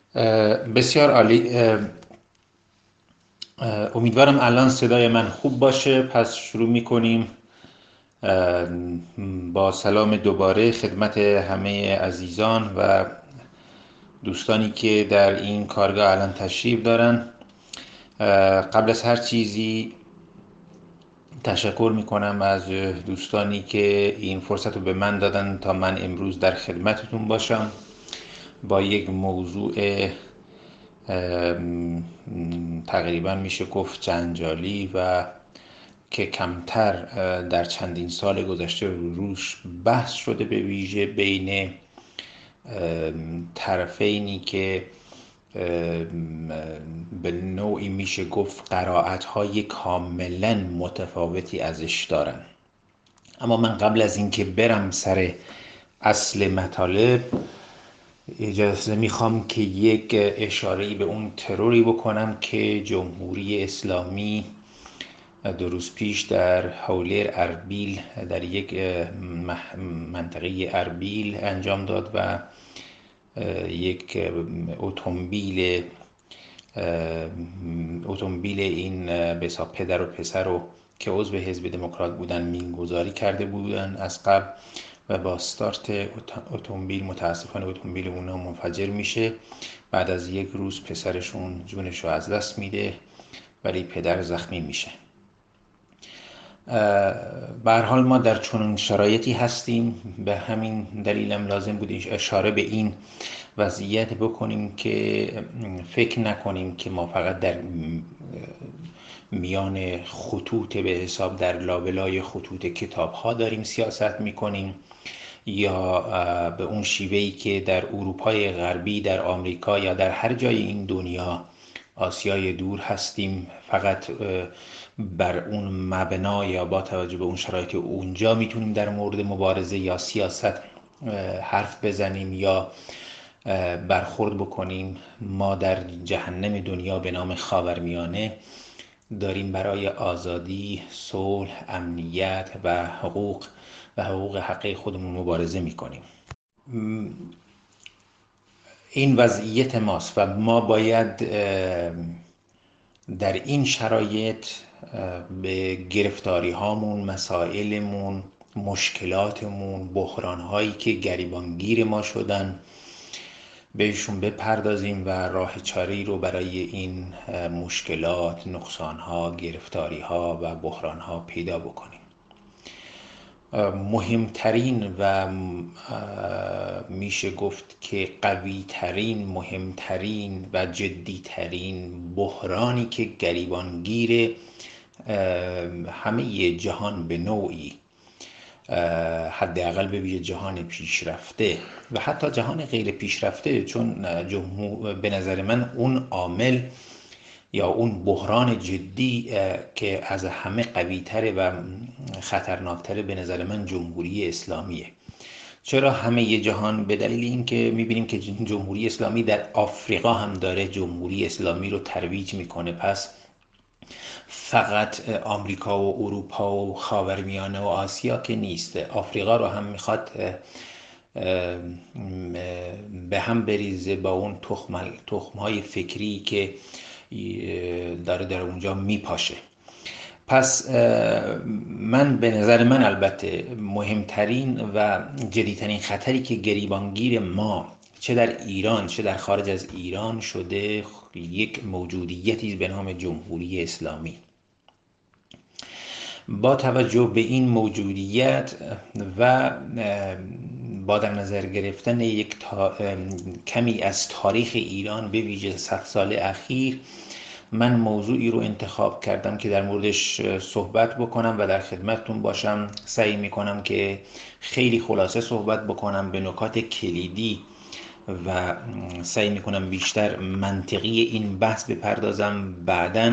بسیار عالی. امیدوارم الان صدای من خوب باشه. پس شروع میکنیم. با سلام دوباره خدمت همه عزیزان و دوستانی که در این کارگاه الان تشریف دارن. قبل از هر چیزی تشکر میکنم از دوستانی که این فرصت رو به من دادن تا من امروز در خدمتتون باشم با یک موضوع تقریبا میشه گفت جنجالی و که کمتر در چندین سال گذشته روش بحث شده، به ویژه بین طرفینی که به نوعی میشه گفت قرائت‌های کاملا متفاوتی ازش دارن. اما من قبل از اینکه برم سر اصل مطالب اجازه میخوام که یک اشاره‌ای به اون تروری بکنم که جمهوری اسلامی 2 روز پیش در حوله اربیل، در یک منطقه اربیل انجام داد و یک اتومبیل این به حساب پدر و پسر رو که عضو حزب دموکرات بودن مینگذاری کرده بودن از قبل و با استارت اتومبیل متاسفانه اتومبیل اونا منفجر میشه. بعد از یک روز پسرشون جونش رو از دست میده ولی پدر زخمی میشه. به هر حال ما در چنین شرایطی هستیم، به همین دلیلم لازم بود اشاره به این وضعیت بکنیم که فکر نکنیم که ما فقط در میان خطوط به حساب در لابلای خطوط کتاب ها داریم سیاست میکنیم یا به اون شیوهی که در اروپای غربی، در آمریکا یا در هر جای این دنیا، آسیای دور هستیم، فقط بر اون مبنا یا با توجه به اون شرایط اونجا میتونیم در مورد مبارزه یا سیاست حرف بزنیم یا برخورد بکنیم. ما در جهنم دنیا به نام خاورمیانه داریم برای آزادی، صلح، امنیت و حقوق حقیقی خودمون مبارزه میکنیم. این وضعیت ماست و ما باید در این شرایط به گرفتاری هامون، مسائلمون، مشکلاتمون، بحران هایی که گریبانگیر ما شدن بهشون بپردازیم و راه چاره‌ای رو برای این مشکلات، نقصان ها، گرفتاری ها و بحران ها پیدا بکنیم. مهمترین و میشه گفت که قویترین، مهمترین و جدیترین بحرانی که گریبانگیر همه جهان به نوعی، حداقل به ویژه جهان پیشرفته و حتی جهان غیر پیشرفته، چون به نظر من اون عامل یا اون بحران جدی که از همه قوی‌تره و خطرناکتره به نظر من جمهوری اسلامیه. چرا همه جهان؟ به دلیل اینکه میبینیم که جمهوری اسلامی در آفریقا هم داره جمهوری اسلامی رو ترویج میکنه. پس فقط آمریکا و اروپا و خاورمیانه و آسیا که نیست، آفریقا رو هم میخواد به هم بریزه با اون تخم‌های فکری که داره در اونجا میپاشه. پس به نظر من البته مهمترین و جدیترین خطری که گریبانگیر ما چه در ایران چه در خارج از ایران شده یک موجودیتی به نام جمهوری اسلامی. با توجه به این موجودیت و با در نظر گرفتن کمی از تاریخ ایران به ویژه 100 سال اخیر، من موضوعی رو انتخاب کردم که در موردش صحبت بکنم و در خدمتتون باشم. سعی میکنم که خیلی خلاصه صحبت بکنم به نکات کلیدی و سعی میکنم بیشتر منطقی این بحث بپردازم. بعداً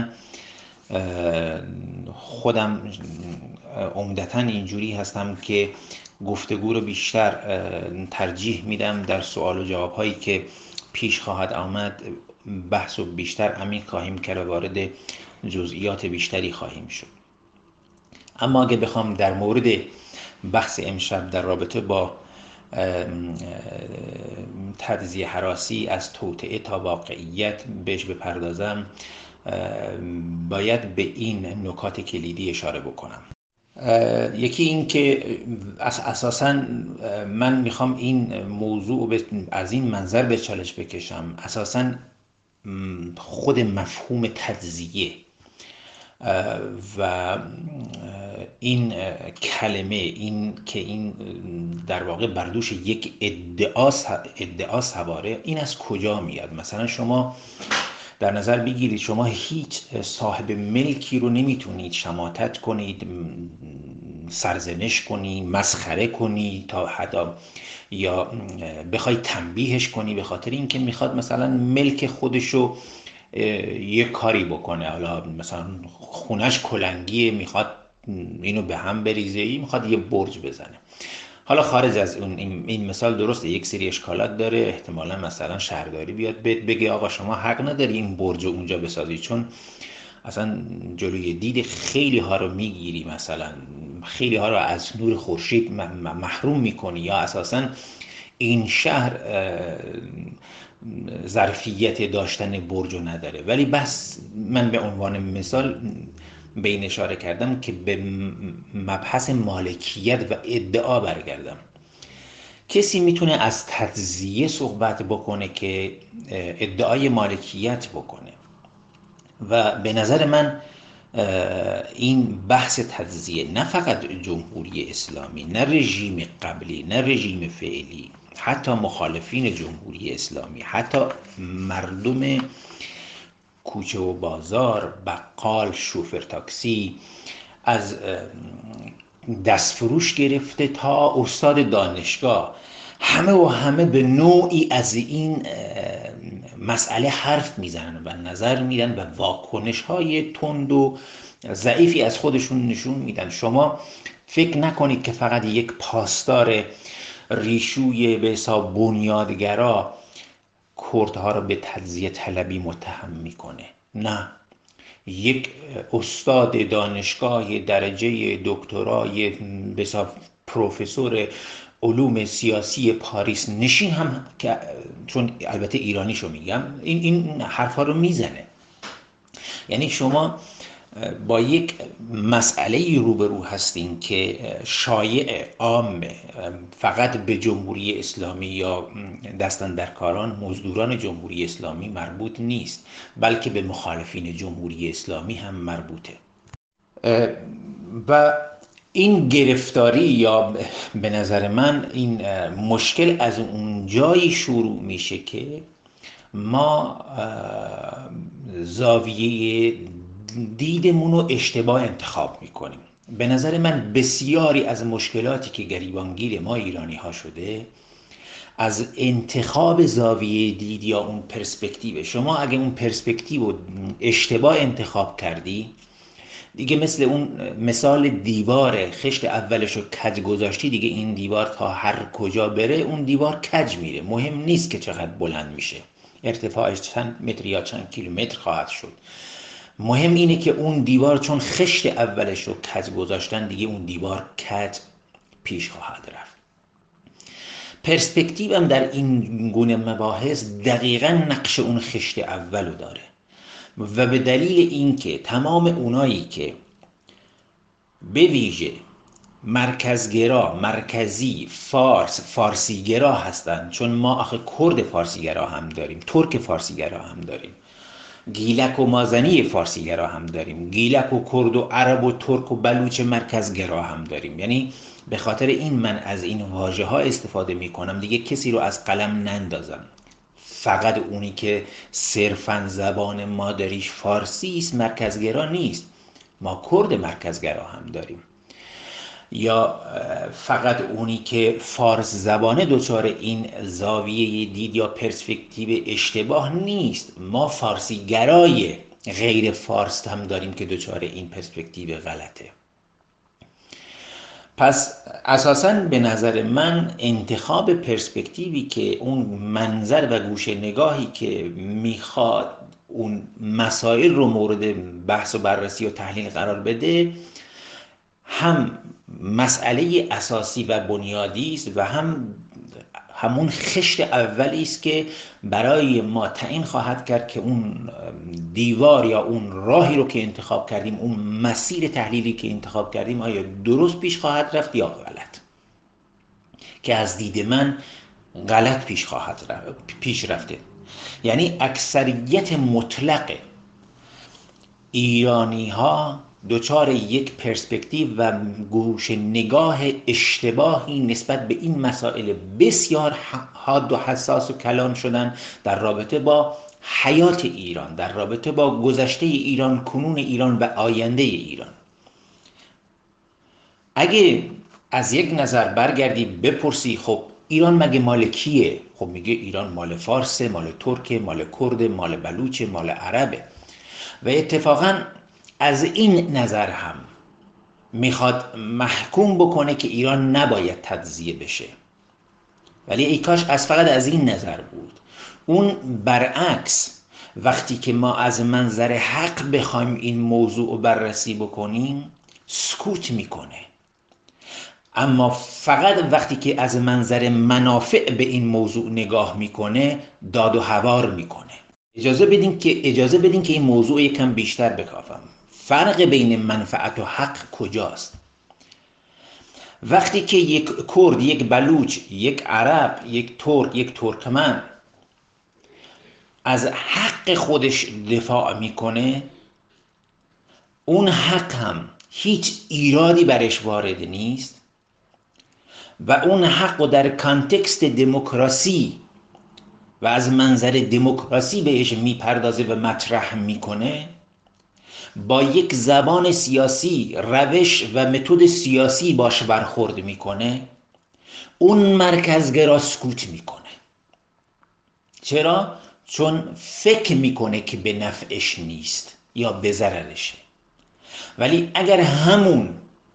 خودم عمدتاً اینجوری هستم که گفتگو رو بیشتر ترجیح میدم در سوال و جواب هایی که پیش خواهد آمد بحث و بیشتر عمیق خواهیم کرد و وارد جزئیات بیشتری خواهیم شد. اما اگه بخوام در مورد بحث امشب در رابطه با تجزیه هراسی از توطئه تا واقعیت بهش بپردازم، باید به این نکات کلیدی اشاره بکنم. یکی این که اساساً من میخوام این موضوع از این منظر به چالش بکشم. اساساً خود مفهوم تجزیه و این کلمه، این که این در واقع بردوش یک ادعا سواره، این از کجا میاد؟ مثلا شما در نظر بگیرید شما هیچ صاحب ملکی رو نمیتونید شماتت کنید، سرزنش کنید، مسخره کنید تا حتی یا بخوای تنبیهش کنی به خاطر اینکه میخواد مثلا ملک خودشو یک کاری بکنه. حالا مثلا خونش کلنگیه، میخواد اینو به هم بریزه، میخواد یه برج بزنه. حالا خارج از این مثال درسته یک سری اشکالات داره، احتمالا مثلا شهرداری بیاد بگه آقا شما حق نداری این برج اونجا بسازی، چون اصلا جلوی دید خیلی ها رو میگیری، مثلا خیلی ها رو از نور خورشید محروم میکنی، یا اساسا این شهر ظرفیت داشتن برج نداره. ولی بس من به عنوان مثال به این اشاره کردم که به مبحث مالکیت و ادعا برگردم. کسی میتونه از تجزیه صحبت بکنه که ادعای مالکیت بکنه و به نظر من این بحث تجزیه نه فقط جمهوری اسلامی، نه رژیم قبلی، نه رژیم فعلی، حتی مخالفین جمهوری اسلامی، حتی مردم کوچه و بازار، بقال، شوفر تاکسی، از دستفروش گرفته تا استاد دانشگاه، همه به نوعی از این مسئله حرف میزنن و نظر میدن و واکنش های تند و ضعیفی از خودشون نشون میدن. شما فکر نکنید که فقط یک پاسدار ریشوی به حساب بنیادگرا کردها را به تجزیه طلبی متهم میکنه. نه، یک استاد دانشگاه درجه دکترای به حساب پروفسور علوم سیاسی پاریس نشین هم که چون البته ایرانیشو میگم این حرفا رو میزنه. یعنی شما با یک مسئله روبرو هستین که شایع عام فقط به جمهوری اسلامی یا دستاندرکاران مزدوران جمهوری اسلامی مربوط نیست، بلکه به مخالفین جمهوری اسلامی هم مربوطه. و این گرفتاری یا به نظر من این مشکل از اون جایی شروع میشه که ما زاویه دیدمون رو اشتباه انتخاب میکنیم. به نظر من بسیاری از مشکلاتی که گریبانگیر ما ایرانی ها شده از انتخاب زاویه دید یا اون پرسپکتیو. شما اگه اون پرسپکتیو رو اشتباه انتخاب کردی، دیگه مثل اون مثال دیوار خشت اولش رو کج گذاشتی، دیگه این دیوار تا هر کجا بره اون دیوار کج میره. مهم نیست که چقدر بلند میشه، ارتفاعش چند متر یا چند کیلومتر خواهد شد. مهم اینه که اون دیوار چون خشت اولش رو کج گذاشتن، دیگه اون دیوار کج پیش خواهد رفت. پرسپکتیو هم در این گونه مباحث دقیقاً نقش اون خشت اول رو داره و به دلیل اینکه تمام اونایی که به ویژه مرکزگرا، مرکزی، فارسیگرا هستن، چون ما آخه کرد فارسیگرا هم داریم، ترک فارسیگرا هم داریم، گیلک و مازنی فارسیگرا هم داریم، گیلک و کرد و عرب و ترک و بلوچ مرکزگرا هم داریم. یعنی به خاطر این من از این واژه ها استفاده می کنم، دیگه کسی رو از قلم نندازم. فقط اونی که صرفاً زبان مادریش فارسی است مرکزگرا نیست، ما کرد مرکزگرا هم داریم. یا فقط اونی که فارس زبانه دچار این زاویه دید یا پرسپکتیو اشتباه نیست، ما فارسی گرای غیر فارس هم داریم که دچار این پرسپکتیو غلطه. پس اساساً به نظر من انتخاب پرسپکتیوی که اون منظر و گوشه نگاهی که میخواد اون مسائل رو مورد بحث و بررسی و تحلیل قرار بده، هم مسئله اساسی و بنیادی است و همون خشت اولی است که برای ما تعیین خواهد کرد که اون دیوار یا اون راهی رو که انتخاب کردیم، اون مسیر تحلیلی که انتخاب کردیم، آیا درست پیش خواهد رفت یا غلط، که از دید من غلط پیش رفته. یعنی اکثریت مطلق ایرانی ها دچار یک پرسپکتیو و گوش نگاه اشتباهی نسبت به این مسائل بسیار حاد و حساس و کلان شدن در رابطه با حیات ایران، در رابطه با گذشته ایران، کنون ایران و آینده ایران. اگه از یک نظر برگردی بپرسی خب ایران مگه مال کیه؟ خب میگه ایران مال فارسه، مال ترکه، مال کرد، مال بلوچه، مال عربه. و اتفاقاً از این نظر هم میخواد محکوم بکنه که ایران نباید تجزیه بشه. ولی ای کاش از فقط از این نظر بود. اون برعکس، وقتی که ما از منظر حق بخوایم این موضوع رو بررسی بکنیم سکوت میکنه، اما فقط وقتی که از منظر منافع به این موضوع نگاه میکنه داد و هوار میکنه. اجازه بدین که این موضوع یکم بیشتر بکافم. فرق بین منفعت و حق کجاست؟ وقتی که یک کرد، یک بلوچ، یک عرب، یک ترک، یک ترکمن از حق خودش دفاع میکنه، اون حق هم هیچ ایرادی برش وارد نیست و اون حق رو در کانتکست دموکراسی و از منظر دموکراسی بهش میپردازه و مطرح میکنه، با یک زبان سیاسی، روش و متد سیاسی باش برخورد میکنه، اون مرکزگرا سکوت میکنه. چرا؟ چون فکر میکنه که به نفعش نیست یا به ضررشه. ولی اگر همون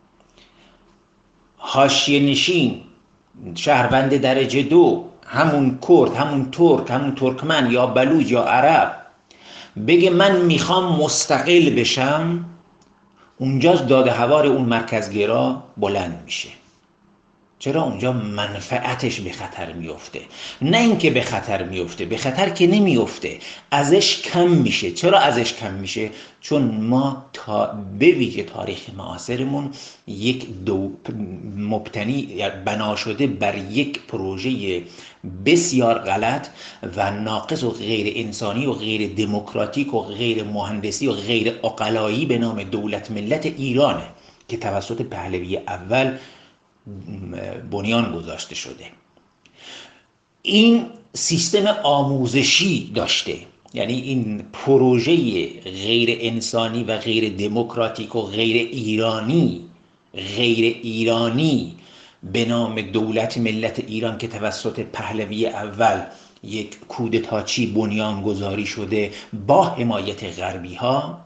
حاشیه نشین، شهروند درجه 2، همون کرد، همون ترک، همون ترکمن یا بلوچ یا عرب بگه من میخوام مستقل بشم، اونجاست داد هوار اون مرکزگرا بلند میشه. چرا؟ اونجا منفعتش به خطر میفته. نه اینکه به خطر میفته، به خطر که نمیفته، ازش کم میشه. چرا ازش کم میشه؟ چون ما به ویژه تاریخ معاصرمون یک مبتنی بنا شده بر یک پروژه بسیار غلط و ناقص و غیر انسانی و غیر دموکراتیک و غیر مهندسی و غیر عقلایی به نام دولت ملت ایرانه که توسط پهلوی اول بنیان گذاشته شده. این سیستم آموزشی داشته، یعنی این پروژه غیر انسانی و غیر دموکراتیک و غیر ایرانی به نام دولت ملت ایران که توسط پهلوی اول یک کودتاچی بنیان گذاری شده با حمایت غربی ها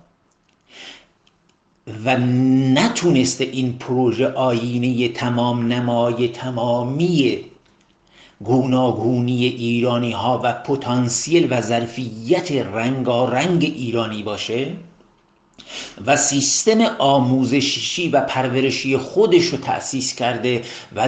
و نتونسته این پروژه آیینه تمام نمای تمامی گوناگونی ایرانی ها و پتانسیل و ظرفیت رنگارنگ ایرانی باشه و سیستم آموزشی و پرورشی خودش رو تأسیس کرده و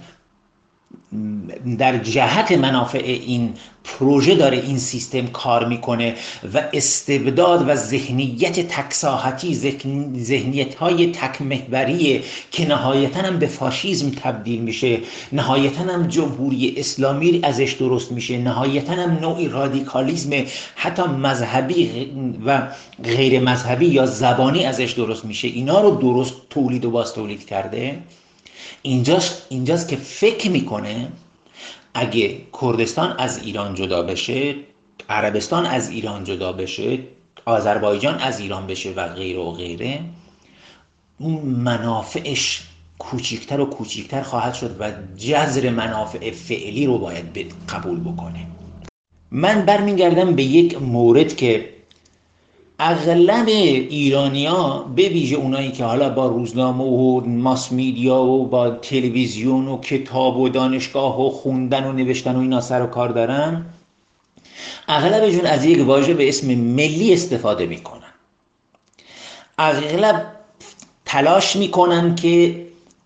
در جهت منافع این پروژه داره این سیستم کار میکنه و استبداد و ذهنیت تکساحتی، ذهنیت های تکمحوری که نهایتاً هم به فاشیسم تبدیل میشه، نهایتاً هم جمهوری اسلامی ازش درست میشه، نهایتاً هم نوعی رادیکالیسم حتی مذهبی و غیر مذهبی یا زبانی ازش درست میشه. اینا رو درست تولید و باز تولید کرده. اینجاست که فکر میکنه اگه کردستان از ایران جدا بشه، عربستان از ایران جدا بشه، آذربایجان از ایران بشه و غیره و غیره، اون منافعش کوچیکتر و کوچیکتر خواهد شد و جذر منافع فعلی رو باید قبول بکنه. من برمیگردم به یک مورد که اغلب ایرانی‌ها به ویژه اونایی که حالا با روزنامه و ماس میدیا و با تلویزیون و کتاب و دانشگاه و خوندن و نوشتن و اینا سر و کار دارن، اغلبشون از یک واژه به اسم ملی استفاده میکنن. اغلب تلاش میکنن که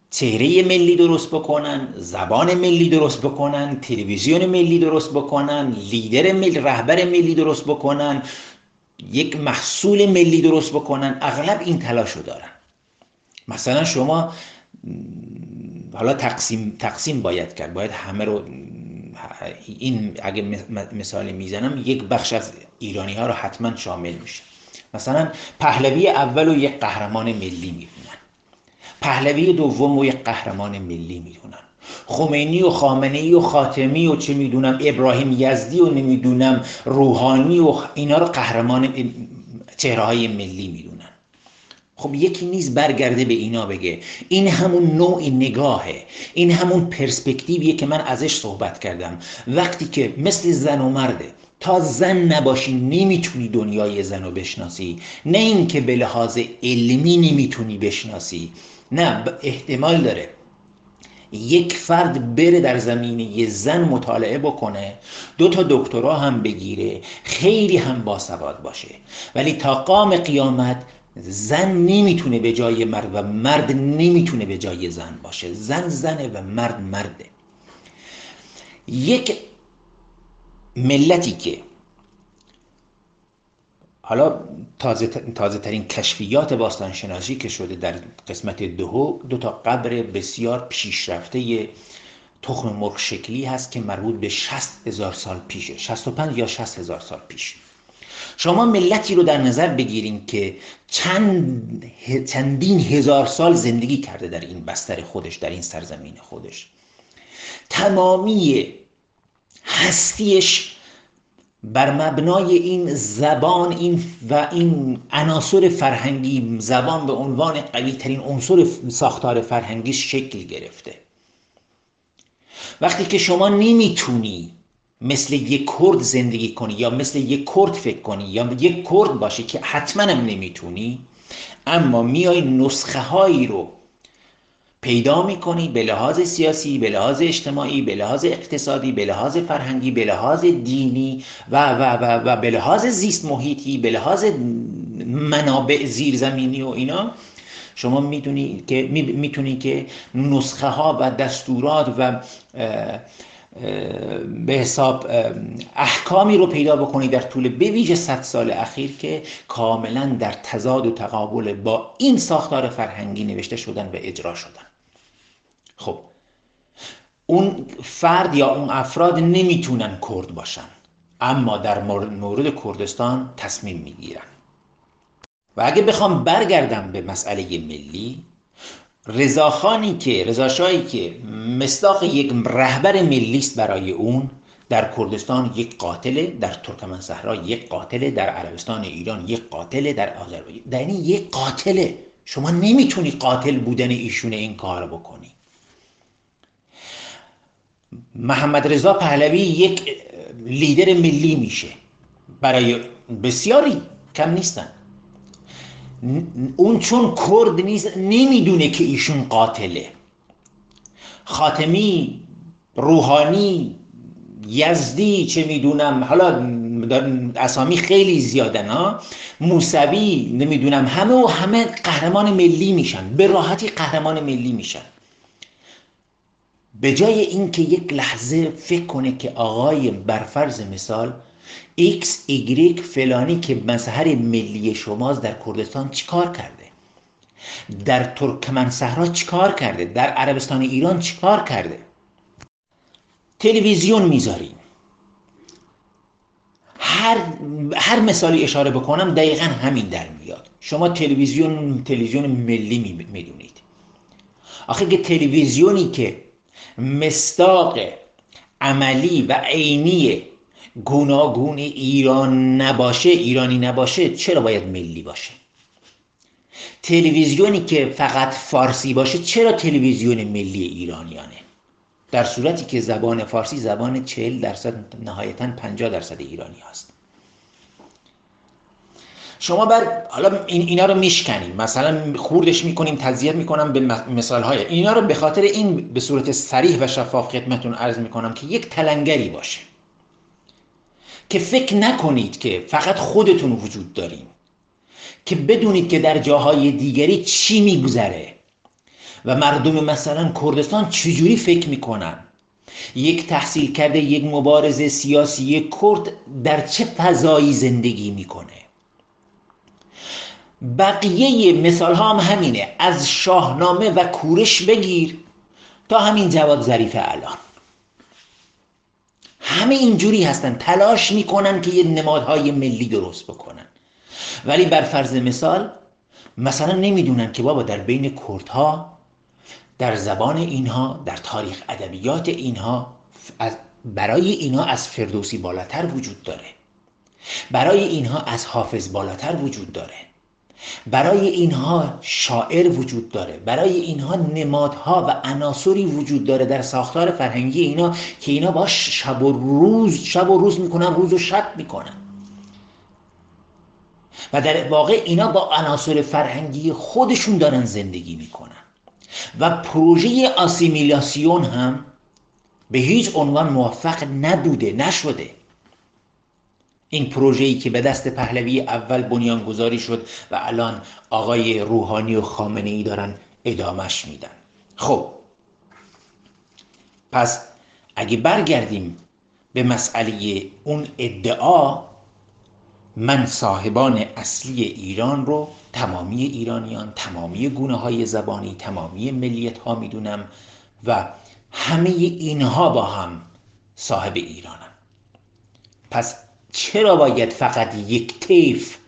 چهره ملی درست بکنن، زبان ملی درست بکنن، تلویزیون ملی درست بکنن، لیدر ملی، رهبر ملی درست بکنن، یک محصول ملی درست بکنن، اغلب این تلاشو دارن. مثلا شما حالا تقسیم باید کرد، باید همه رو، این اگه مثالی میزنم یک بخش از ایرانی ها رو حتما شامل میشه. مثلا پهلوی اول رو یک قهرمان ملی میدونن، پهلوی دوم رو یک قهرمان ملی میدونن، خمینی و خامنه‌ای و خاتمی و چه میدونم ابراهیم یزدی و نمیدونم روحانی و اینا رو قهرمان چهره‌های ملی میدونن. خب یکی نیز برگرده به اینا بگه این همون نوع نگاهه، این همون پرسپکتیویه که من ازش صحبت کردم. وقتی که مثل زن و مرده، تا زن نباشی نمیتونی دنیای زن رو بشناسی، نه اینکه به لحاظ علمی نمیتونی بشناسی، نه احتمال داره یک فرد بره در زمینه زن مطالعه بکنه، 2 تا دکترا هم بگیره، خیلی هم باسواد باشه، ولی تا قام قیامت زن نمیتونه به جای مرد و مرد نمیتونه به جای زن باشه. زن زنه و مرد مرده. یک ملتی که حالا تازه ترین کشفیات باستانشناسی که شده در قسمت 2 تا قبر بسیار پیشرفته تخم مرغ شکلی هست که مربوط به 60,000 سال پیشه، 65 یا 60,000 سال پیش. شما ملتی رو در نظر بگیرین که چندین هزار سال زندگی کرده در این بستر خودش، در این سرزمین خودش، تمامی هستیش بر مبنای این زبان و این عناصر فرهنگی، زبان به عنوان قوی ترین عنصر ساختار فرهنگی شکل گرفته. وقتی که شما نمیتونی مثل یک کرد زندگی کنی یا مثل یک کرد فکر کنی یا یک کرد باشی که حتما هم نمیتونی، اما میای نسخه هایی رو پیدا میکنی به لحاظ سیاسی، به لحاظ اجتماعی، به لحاظ اقتصادی، به لحاظ فرهنگی، به لحاظ دینی و به لحاظ زیست محیطی، به لحاظ منابع زیرزمینی و اینا. شما میتونی که نسخه ها و دستورات و به حساب احکامی رو پیدا بکنی در طول به ویژه 100 سال اخیر که کاملا در تضاد و تقابل با این ساختار فرهنگی نوشته شدن و اجرا شدن. خب اون فرد یا اون افراد نمیتونن کرد باشن، اما در مورد کردستان تصمیم میگیرن. و اگه بخوام برگردم به مسئله ملی، رضا شاهی که مصداق یک رهبر ملی است برای اون، در کردستان یک قاتله، در ترکمن صحرا یک قاتله، در عربستان ایران یک قاتله، در آذربایجان یعنی یک قاتله. شما نمیتونی قاتل بودن ایشون این کار بکنی. محمد رضا پهلوی یک لیدر ملی میشه، برای بسیاری کم نیستن. اون چون کرد نیست نمیدونه که ایشون قاتله. خاتمی، روحانی، یزدی، چه میدونم، حالا اسامی خیلی زیادن ها، موسوی، نمیدونم، همه قهرمان ملی میشن، به راحتی قهرمان ملی میشن. به جای اینکه یک لحظه فکر کنه که آقای برفرض مثال ایکس ایگریک فلانی که مظهر ملی شماست در کردستان چیکار کرده، در ترکمن صحرا چیکار کرده، در عربستان ایران چیکار کرده. تلویزیون میذاریم، هر مثالی اشاره بکنم دقیقا همین در میاد. شما تلویزیون ملی میدونید. آخه که تلویزیونی که مصداق عملی و عینی گوناگون ایرانی نباشه چرا باید ملی باشه؟ تلویزیونی که فقط فارسی باشه چرا تلویزیون ملی ایرانیانه؟ در صورتی که زبان فارسی زبان 40% نهایتاً 50% ایرانی هست. شما حالا اینا رو میشکنیم، مثلا خوردش میکنیم، تزیید میکنم به مثالهای اینا رو، به خاطر این به صورت صریح و شفاف خدمتتون عرض میکنم که یک تلنگری باشه که فکر نکنید که فقط خودتون وجود دارین، که بدونید که در جاهای دیگری چی میگذره و مردم مثلا کردستان چجوری فکر میکنن، یک تحصیل کرده، یک مبارز سیاسی، یک کرد در چه فضایی زندگی میکنه. بقیه مثال ها هم همینه، از شاهنامه و کورش بگیر تا همین جواد ظریف الان، همه اینجوری هستن، تلاش میکنن که یه نمادهای ملی درست بکنن، ولی بر فرض مثلا نمیدونن که بابا در بین کردها، در زبان اینها، در تاریخ ادبیات اینها، برای اینها از فردوسی بالاتر وجود داره، برای اینها از حافظ بالاتر وجود داره، برای اینها شاعر وجود داره، برای اینها نمادها و عناصری وجود داره در ساختار فرهنگی اینا که اینا باش شب و روز میکنن، روز و شب میکنن و در واقع اینا با عناصر فرهنگی خودشون دارن زندگی میکنن و پروژه آسیمیلاسیون هم به هیچ عنوان موفق نشده. این پروژه‌ای که به دست پهلوی اول بنیانگذاری شد و الان آقای روحانی و خامنه‌ای دارن ادامش میدن. خب پس اگه برگردیم به مسئله اون ادعا، من صاحبان اصلی ایران رو تمامی ایرانیان، تمامی گونه‌های زبانی، تمامی ملیت‌ها میدونم و همه اینها با هم صاحب ایرانم. پس چرا باید فقط یک طیف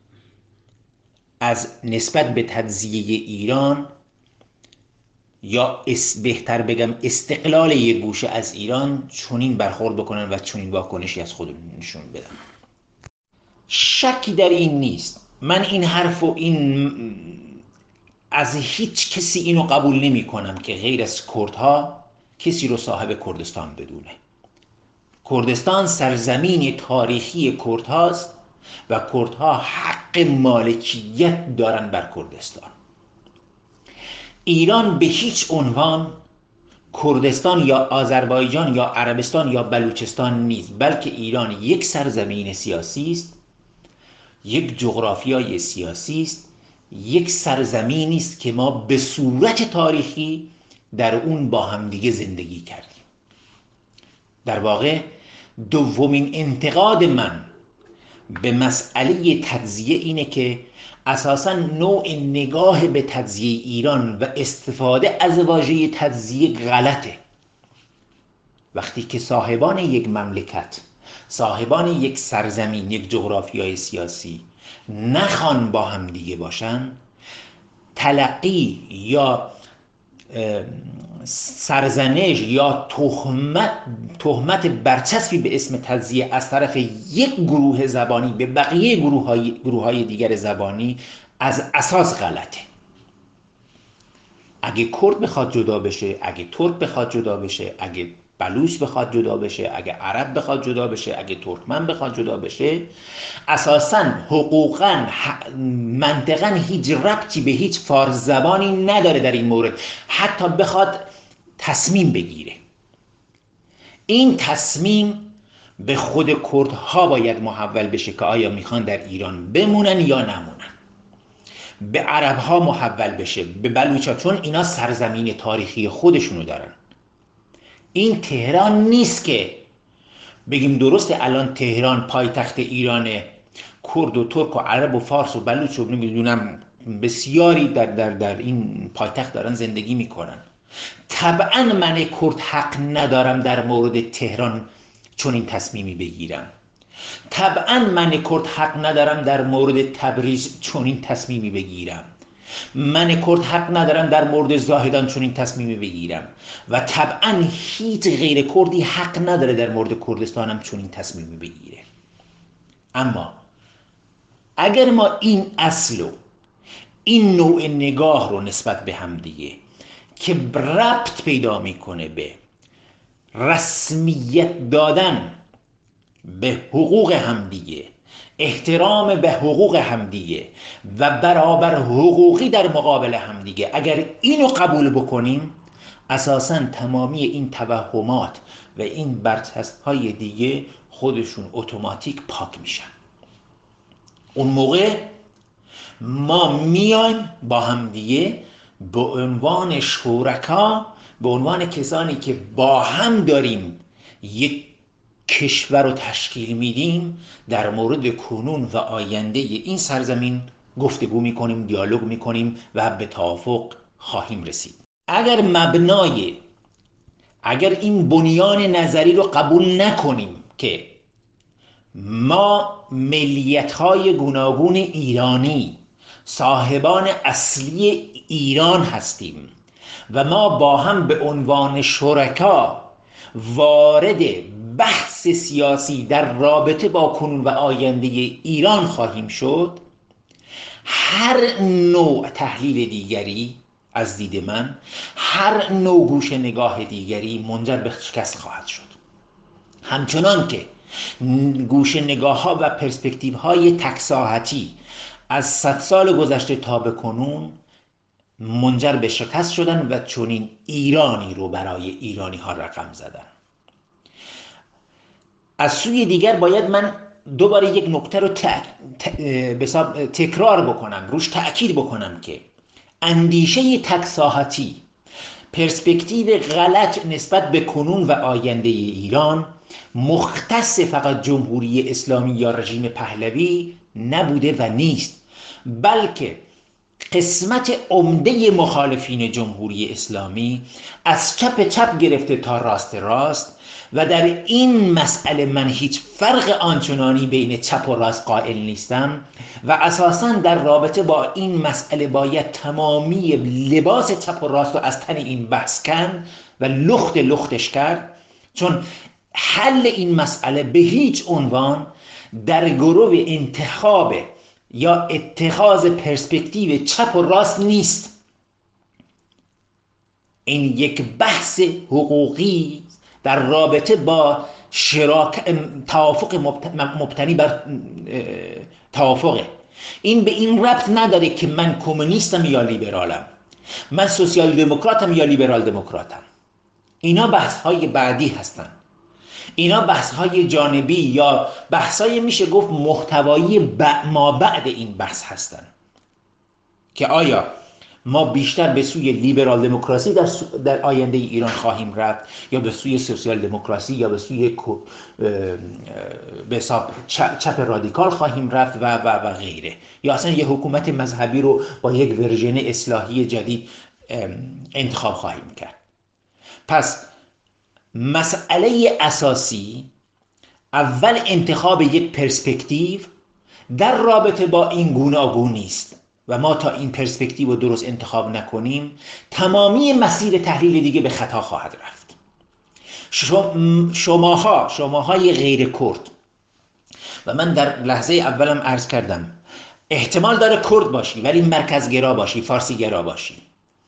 از نسبت به تجزیه ایران، یا بهتر بگم استقلال یک گوشه از ایران، چنین برخورد بکنن و چنین واکنشی از خودشون نشون بدن؟ شکی در این نیست. من این حرف و از هیچ کسی اینو قبول نمی کنم که غیر از کردها کسی رو صاحب کردستان بدونه. کردستان سرزمین تاریخی کردهاست و کردها حق مالکیت دارن بر کردستان. ایران به هیچ عنوان کردستان یا آذربایجان یا عربستان یا بلوچستان نیست، بلکه ایران یک سرزمین سیاسی است، یک جغرافیای سیاسی است، یک سرزمینی است که ما به صورت تاریخی در اون با هم دیگه زندگی کردیم. در واقع دومین انتقاد من به مسئله تجزیه اینه که اساساً نوع نگاه به تجزیه ایران و استفاده از واژه تجزیه غلطه. وقتی که صاحبان یک مملکت، صاحبان یک سرزمین، یک جغرافیای سیاسی نخوان با هم دیگه باشن، تلقی یا سرزنش یا تهمت برچسبی به اسم تجزیه از طرف یک گروه زبانی به بقیه گروه‌های دیگر زبانی از اساس غلطه. اگه کرد بخواد جدا بشه، اگه ترک بخواد جدا بشه، اگه بلوچ بخواد جدا بشه، اگه عرب بخواد جدا بشه، اگه ترکمن بخواد جدا بشه، اساساً حقوقاً منطقاً هیچ ربطی به هیچ فارس زبانی نداره در این مورد، حتی بخواد تصمیم بگیره. این تصمیم به خود کردها باید محول بشه که آیا میخوان در ایران بمونن یا نمونن. به عربها محول بشه، به بلوچا، چون اینا سرزمین تاریخی خودشونو دارن. این تهران نیست که بگیم درسته الان تهران پایتخت ایرانه، کرد و ترک و عرب و فارس و بلوچ و نمیدونم بسیاری در این پایتخت دارن زندگی میکنن. طبعا من کرد حق ندارم در مورد تهران چون این تصمیمی بگیرم. طبعا من کرد حق ندارم در مورد تبریز چون این تصمیمی بگیرم. من کرد حق ندارم در مورد زاهدان چون این تصمیمی بگیرم و طبعا هیچ غیر کردی حق نداره در مورد کردستانم چون این تصمیمی بگیره. اما اگر ما این اصل و این نوع نگاه رو نسبت به هم دیگه که ربط پیدا میکنه به رسمیت دادن به حقوق همدیگه، احترام به حقوق همدیگه و برابر حقوقی در مقابل همدیگه، اگر اینو قبول بکنیم، اساساً تمامی این توهمات و این برچسب‌های دیگه خودشون اتوماتیک پاک میشن. اون موقع ما میایم با همدیگه به عنوان شرکا، به عنوان کسانی که با هم داریم یک کشور رو تشکیل میدیم، در مورد کنون و آینده این سرزمین گفتگو میکنیم، دیالوگ میکنیم و به توافق خواهیم رسید. اگر این بنیان نظری رو قبول نکنیم که ما ملیت‌های گوناگون ایرانی صاحبان اصلی ایران هستیم و ما با هم به عنوان شرکا وارد بحث سیاسی در رابطه با کنون و آینده ایران خواهیم شد، هر نوع تحلیل دیگری از دید من، هر نوع گوش نگاه دیگری منجر به شکست خواهد شد. همچنان که گوش نگاه ها و پرسپکتیو های تکساحتی از 100 سال گذشته تا به کنون منجر به شکست شدن و چنین ایرانی رو برای ایرانی ها رقم زدن. از سوی دیگر باید من دوباره یک نکته رو تکرار بکنم، روش تأکید بکنم که اندیشه تکساحتی، پرسپکتیو غلط نسبت به کنون و آینده ایران مختص فقط جمهوری اسلامی یا رژیم پهلوی نبوده و نیست، بلکه قسمت عمده مخالفین جمهوری اسلامی از چپ گرفته تا راست و در این مسئله من هیچ فرق آنچنانی بین چپ و راست قائل نیستم و اساساً در رابطه با این مسئله باید تمامی لباس چپ و راست رو از تن این بحث کند و لختش کرد، چون حل این مسئله به هیچ عنوان در گروه انتخاب یا اتخاذ پرسپکتیو چپ و راست نیست. این یک بحث حقوقی در رابطه با توافق مبتنی بر توافقه. این به این ربط نداره که من کمونیستم یا لیبرالم، من سوسیال دموکراتم یا لیبرال دموکراتم. اینا بحث های بعدی هستن، اینا بحث های جانبی یا بحث های میشه گفت محتوایی ما بعد این بحث هستن که آیا ما بیشتر به سوی لیبرال دموکراسی در آینده ایران خواهیم رفت یا به سوی سوسیال دموکراسی یا به سوی به حساب چپ رادیکال خواهیم رفت و غیره، یا اصلا یه حکومت مذهبی رو با یک ورژن اصلاحی جدید انتخاب خواهیم کرد. پس مسئله اساسی اول انتخاب یک پرسپکتیو در رابطه با این گوناگونی است و ما تا این پرسپکتیو رو درست انتخاب نکنیم تمامی مسیر تحلیل دیگه به خطا خواهد رفت. شماهای غیر کرد، و من در لحظه اولم عرض کردم احتمال داره کرد باشی ولی مرکزگرا باشی، فارسی گرا باشی،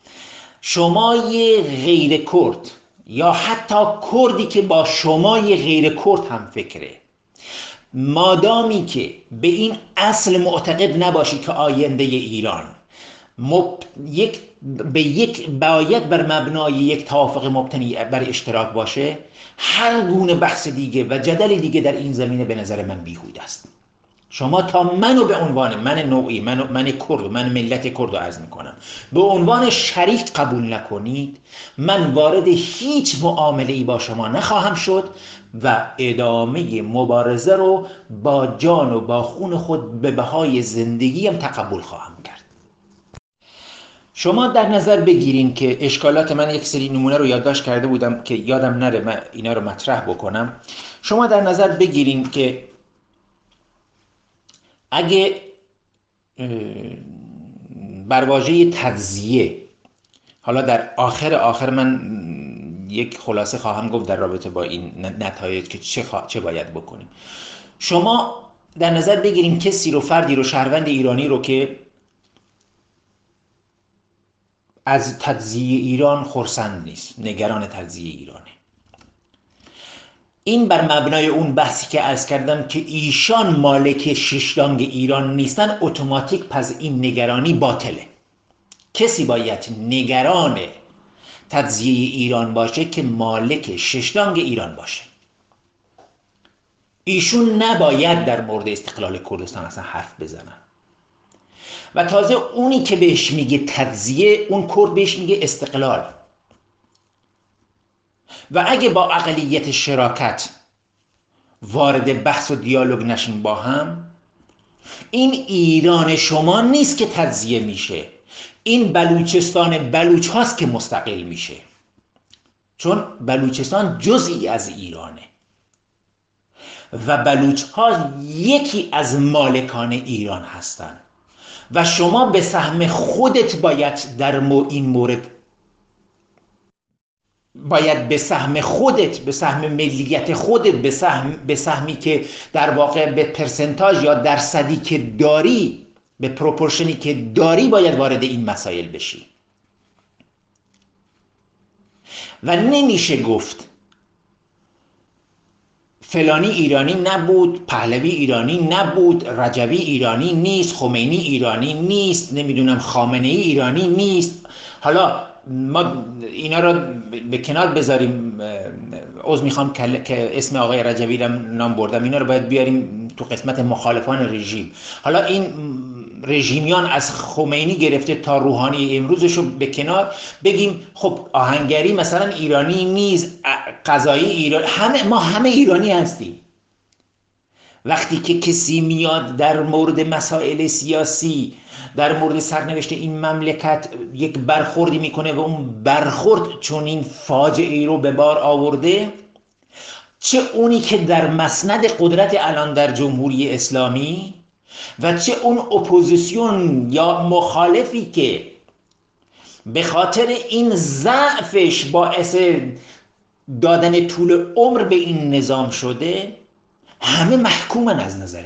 شمای غیر کرد یا حتی کردی که با شمای غیر کرد هم فکره، مادامی که به این اصل معتقد نباشی که آینده ایران باید بر مبنای یک توافق مبتنی بر اشتراک باشه، هر گونه بحث دیگه و جدل دیگه در این زمینه به نظر من بیهوده است. شما تا منو به عنوان من نوعی، من کرد، من ملت کرد رو عرض میکنم، به عنوان شریک قبول نکنید، من وارد هیچ معامله‌ای با شما نخواهم شد و ادامه مبارزه رو با جان و با خون خود به بهای زندگیم تقبل خواهم کرد. شما در نظر بگیرین که اشکالات من یک سری نمونه رو یادداشت کرده بودم که یادم نره من اینا رو مطرح بکنم. شما در نظر بگیرین که اگه بر واژه تجزیه، حالا در آخر من یک خلاصه خواهم گفت در رابطه با این نتایج که چه باید بکنیم. شما در نظر بگیریم کسی رو، فردی رو، شهروند ایرانی رو که از تجزیه ایران خرسند نیست، نگران تجزیه ایرانه. این بر مبنای اون بحثی که عرض کردم که ایشان مالک ششدانگ ایران نیستن، اتوماتیک پس این نگرانی باطله. کسی باید نگران تجزیه ایران باشه که مالک ششدانگ ایران باشه. ایشون نباید در مورد استقلال کردستان اصلا حرف بزنن. و تازه اونی که بهش میگه تجزیه، اون کرد بهش میگه استقلال. و اگه با اقلیت شراکت وارد بحث و دیالوگ نشیم با هم، این ایران شما نیست که تجزیه میشه، این بلوچستان بلوچ هاست که مستقل میشه، چون بلوچستان جزئی از ایرانه و بلوچ ها یکی از مالکان ایران هستند و شما به سهم خودت باید در این مورد باید به سهم خودت، به سهم ملیت خودت، به سهمی که در واقع به پرسنتاژ یا درصدی که داری، به پروپورشنی که داری، باید وارد این مسائل بشی. و نمیشه گفت فلانی ایرانی نبود، پهلوی ایرانی نبود، رجوی ایرانی نیست، خمینی ایرانی نیست، نمیدونم خامنه ای ایرانی نیست. حالا ما اینا رو به کنار بذاریم، عذر میخوام که اسم آقای رجوی رو نام بردم، اینا رو باید بیاریم تو قسمت مخالفان رژیم. حالا این رژیمیان از خمینی گرفته تا روحانی امروزش رو به کنار بگیم، خب آهنگری مثلا ایرانی نیست، قضایی ایرانی، ما همه ایرانی هستیم. وقتی که کسی میاد در مورد مسائل سیاسی، در مورد سرنوشت این مملکت یک برخوردی میکنه و اون برخورد چون این فاجعه ای رو به بار آورده، چه اونی که در مسند قدرت الان در جمهوری اسلامی و چه اون اپوزیسیون یا مخالفی که به خاطر این ضعفش باعث دادن طول عمر به این نظام شده، همه محکومن از نظر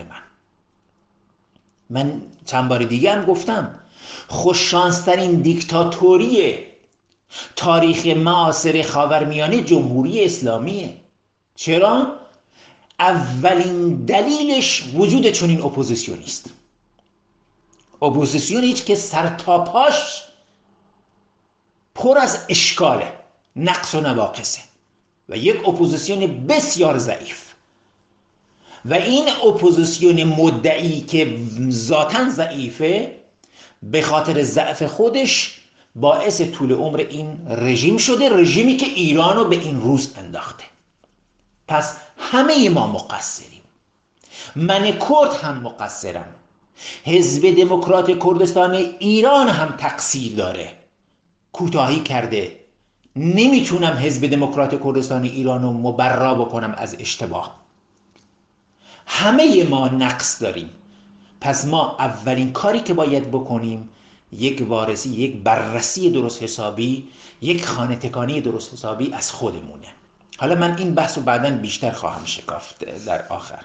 من چند بار دیگه هم گفتم، خوششانسترین دیکتاتوری تاریخ معاصر خاورمیانه جمهوری اسلامیه. چرا؟ اولین دلیلش وجود چنین اپوزیسیونی است. اپوزیسیونی که سرتاپاش پر از اشکاله، نقص و نواقصه و یک اپوزیسیون بسیار ضعیف. و این اپوزیسیون مدعی که ذاتاً ضعیفه، به خاطر ضعف خودش باعث طول عمر این رژیم شده، رژیمی که ایران رو به این روز انداخته. پس همه ما مقصریم، من کرد هم مقصرم، حزب دموکرات کردستان ایران هم تقصیر داره، کوتاهی کرده. نمیتونم حزب دموکرات کردستان ایران رو مبرا بکنم از اشتباه. همه ما نقص داریم. پس ما اولین کاری که باید بکنیم یک بررسی درست حسابی، یک خانه تکانی درست حسابی از خودمونه. حالا من این بحث رو بعداً بیشتر خواهم شکافت در آخر.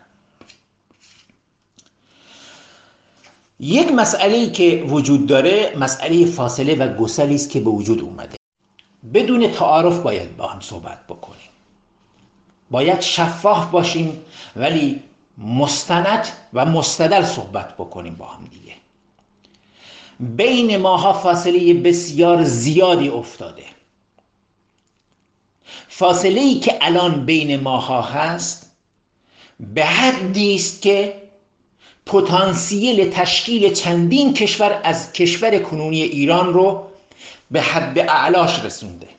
یک مسئله‌ای که وجود داره، مسئله فاصله و گسلی است که به وجود اومده. بدون تعارف باید با هم صحبت بکنیم، باید شفاف باشیم، ولی مستند و مستدل صحبت بکنیم با هم دیگه. بین ماها فاصله بسیار زیادی افتاده. فاصله‌ای که الان بین ماها هست به حدی است که پتانسیل تشکیل چندین کشور از کشور کنونی ایران رو به حد اعلاش رسونده.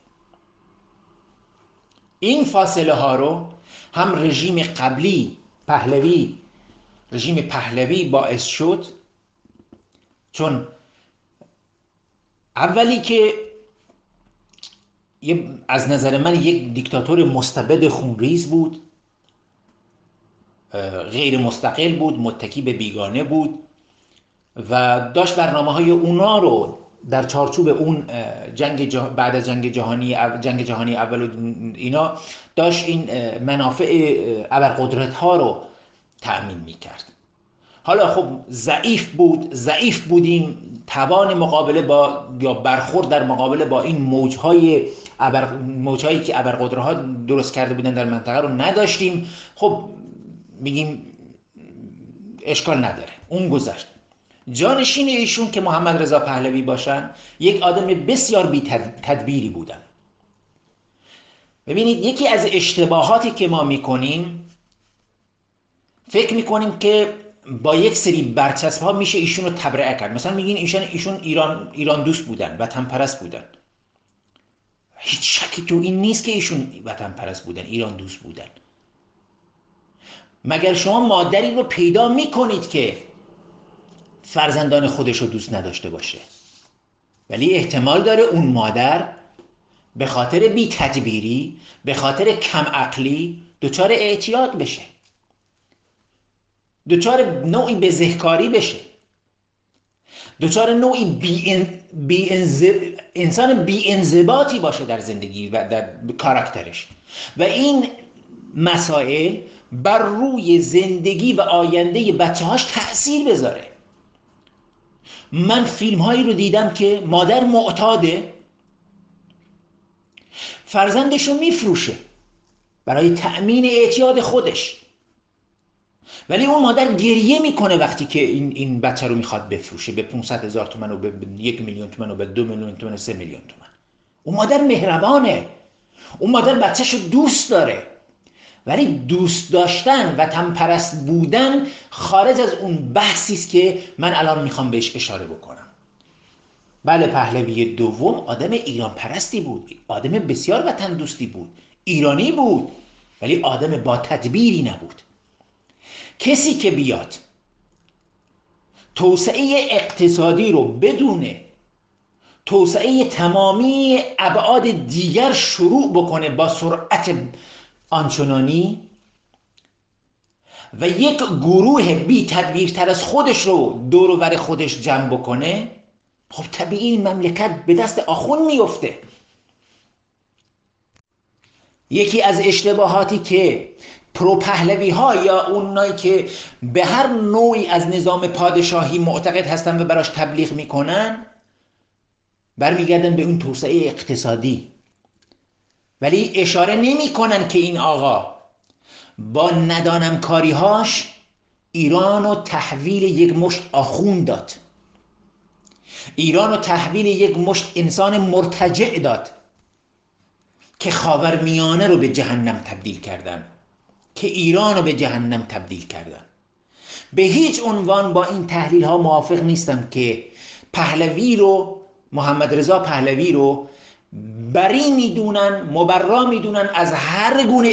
این فاصله ها رو هم رژیم قبلی رژیم پهلوی باعث شد، چون اولی که از نظر من یک دیکتاتور مستبد خونریز بود، غیر مستقل بود، متکی به بیگانه بود و داشت برنامه‌های اونا رو در چارچوب اون بعد از جنگ جهانی اول و اینا داشت این منافع ابرقدرت ها رو تأمین میکرد. حالا خب ضعیف بودیم، توان مقابله با یا برخورد در مقابله با این موجهایی که ابرقدرت ها درست کرده بودن در منطقه رو نداشتیم. خب میگیم اشکال نداره، اون گذشت. جانشین ایشون که محمد رضا پهلوی باشن، یک آدم بسیار بی تدبیری بودن. ببینید، یکی از اشتباهاتی که ما میکنیم، فکر میکنیم که با یک سری برچسب ها میشه ایشون رو تبرئه کرد. مثلا میگین ایشون ایران دوست بودن، وطن پرست بودن. هیچ شکی تو این نیست که ایشون وطن پرست بودن، ایران دوست بودن. مگر شما مادری رو پیدا میکنید که فرزندان خودش رو دوست نداشته باشه؟ ولی احتمال داره اون مادر به خاطر بی تدبیری، به خاطر کم عقلی دچار اعتیاد بشه، دچار نوعی بزهکاری بشه، دچار نوعی انسان بی انضباطی باشه در زندگی و در کاراکترش، و این مسائل بر روی زندگی و آینده بچه‌هاش تأثیر بذاره. من فیلم هایی رو دیدم که مادر معتاده، فرزندش رو میفروشه برای تأمین اعتیاد خودش، ولی اون مادر گریه میکنه وقتی که این بچه رو میخواد بفروشه به 500,000 تومان و به 1,000,000 تومان و به 2,000,000 تومان و 3,000,000 تومان. اون مادر مهربانه، اون مادر بچهش رو دوست داره. ولی دوست داشتن و وطن پرست بودن خارج از اون بحثی است که من الان میخوام بهش اشاره بکنم. بله، پهلوی دوم آدم ایران پرستی بود، آدم بسیار وطن دوستی بود، ایرانی بود، ولی آدم با تدبیری نبود. کسی که بیاد توسعه اقتصادی رو بدون توسعه تمامی ابعاد دیگر شروع بکنه با سرعت آنچنانی و یک گروه بی تدبیرتر از خودش رو دور و بر خودش جمع بکنه، خب طبیعی این مملکت به دست آخون میفته. یکی از اشتباهاتی که پهلوی ها یا اونایی که به هر نوعی از نظام پادشاهی معتقد هستن و براش تبلیغ میکنن، برمیگردن به اون توسعه اقتصادی، ولی اشاره نمیکنن که این آقا با ندانمکاریهاش ایران رو تحویل یک مشت آخوند داد، ایران رو تحویل یک مشت انسان مرتجع داد که خاورمیانه رو به جهنم تبدیل کردن، که ایران رو به جهنم تبدیل کردن. به هیچ عنوان با این تحلیل ها موافق نیستم که پهلوی رو، محمد رضا پهلوی رو بری میدونن، مبرا میدونن از هر گونه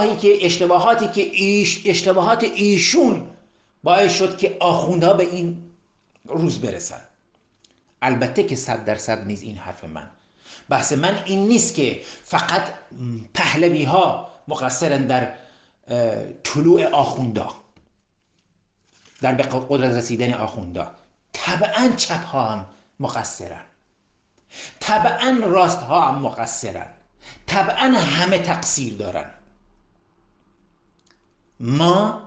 اشتباهات ایشون باعث شد که آخوندها به این روز برسن. البته که 100% نیست این حرف من. بحث من این نیست که فقط پهلوی ها مقصرن در طلوع آخوندا، در به قدرت رسیدن آخوندا. طبعا چپ ها هم مقصرن، طبعا راست ها هم مقصرن، طبعا همه تقصیر دارن. ما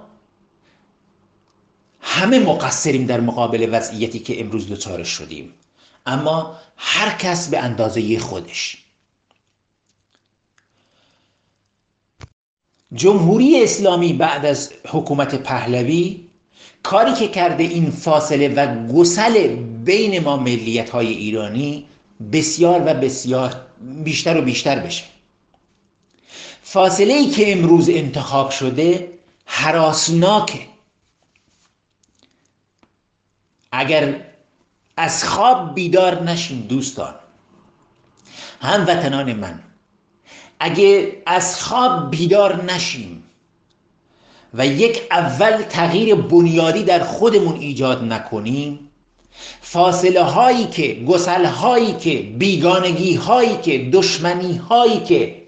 همه مقصریم در مقابل وضعیتی که امروز دچارش شدیم، اما هر کس به اندازه خودش. جمهوری اسلامی بعد از حکومت پهلوی کاری که کرده این فاصله و گسل بین ما ملیت های ایرانی بسیار و بسیار بیشتر و بیشتر بشه. فاصله ای که امروز انتخاب شده هراسناکه. اگر از خواب بیدار نشیم دوستان، هموطنان من، اگه از خواب بیدار نشیم و یک اول تغییر بنیادی در خودمون ایجاد نکنیم، فاصله هایی که، گسل هایی که، بیگانگی هایی که، دشمنی هایی که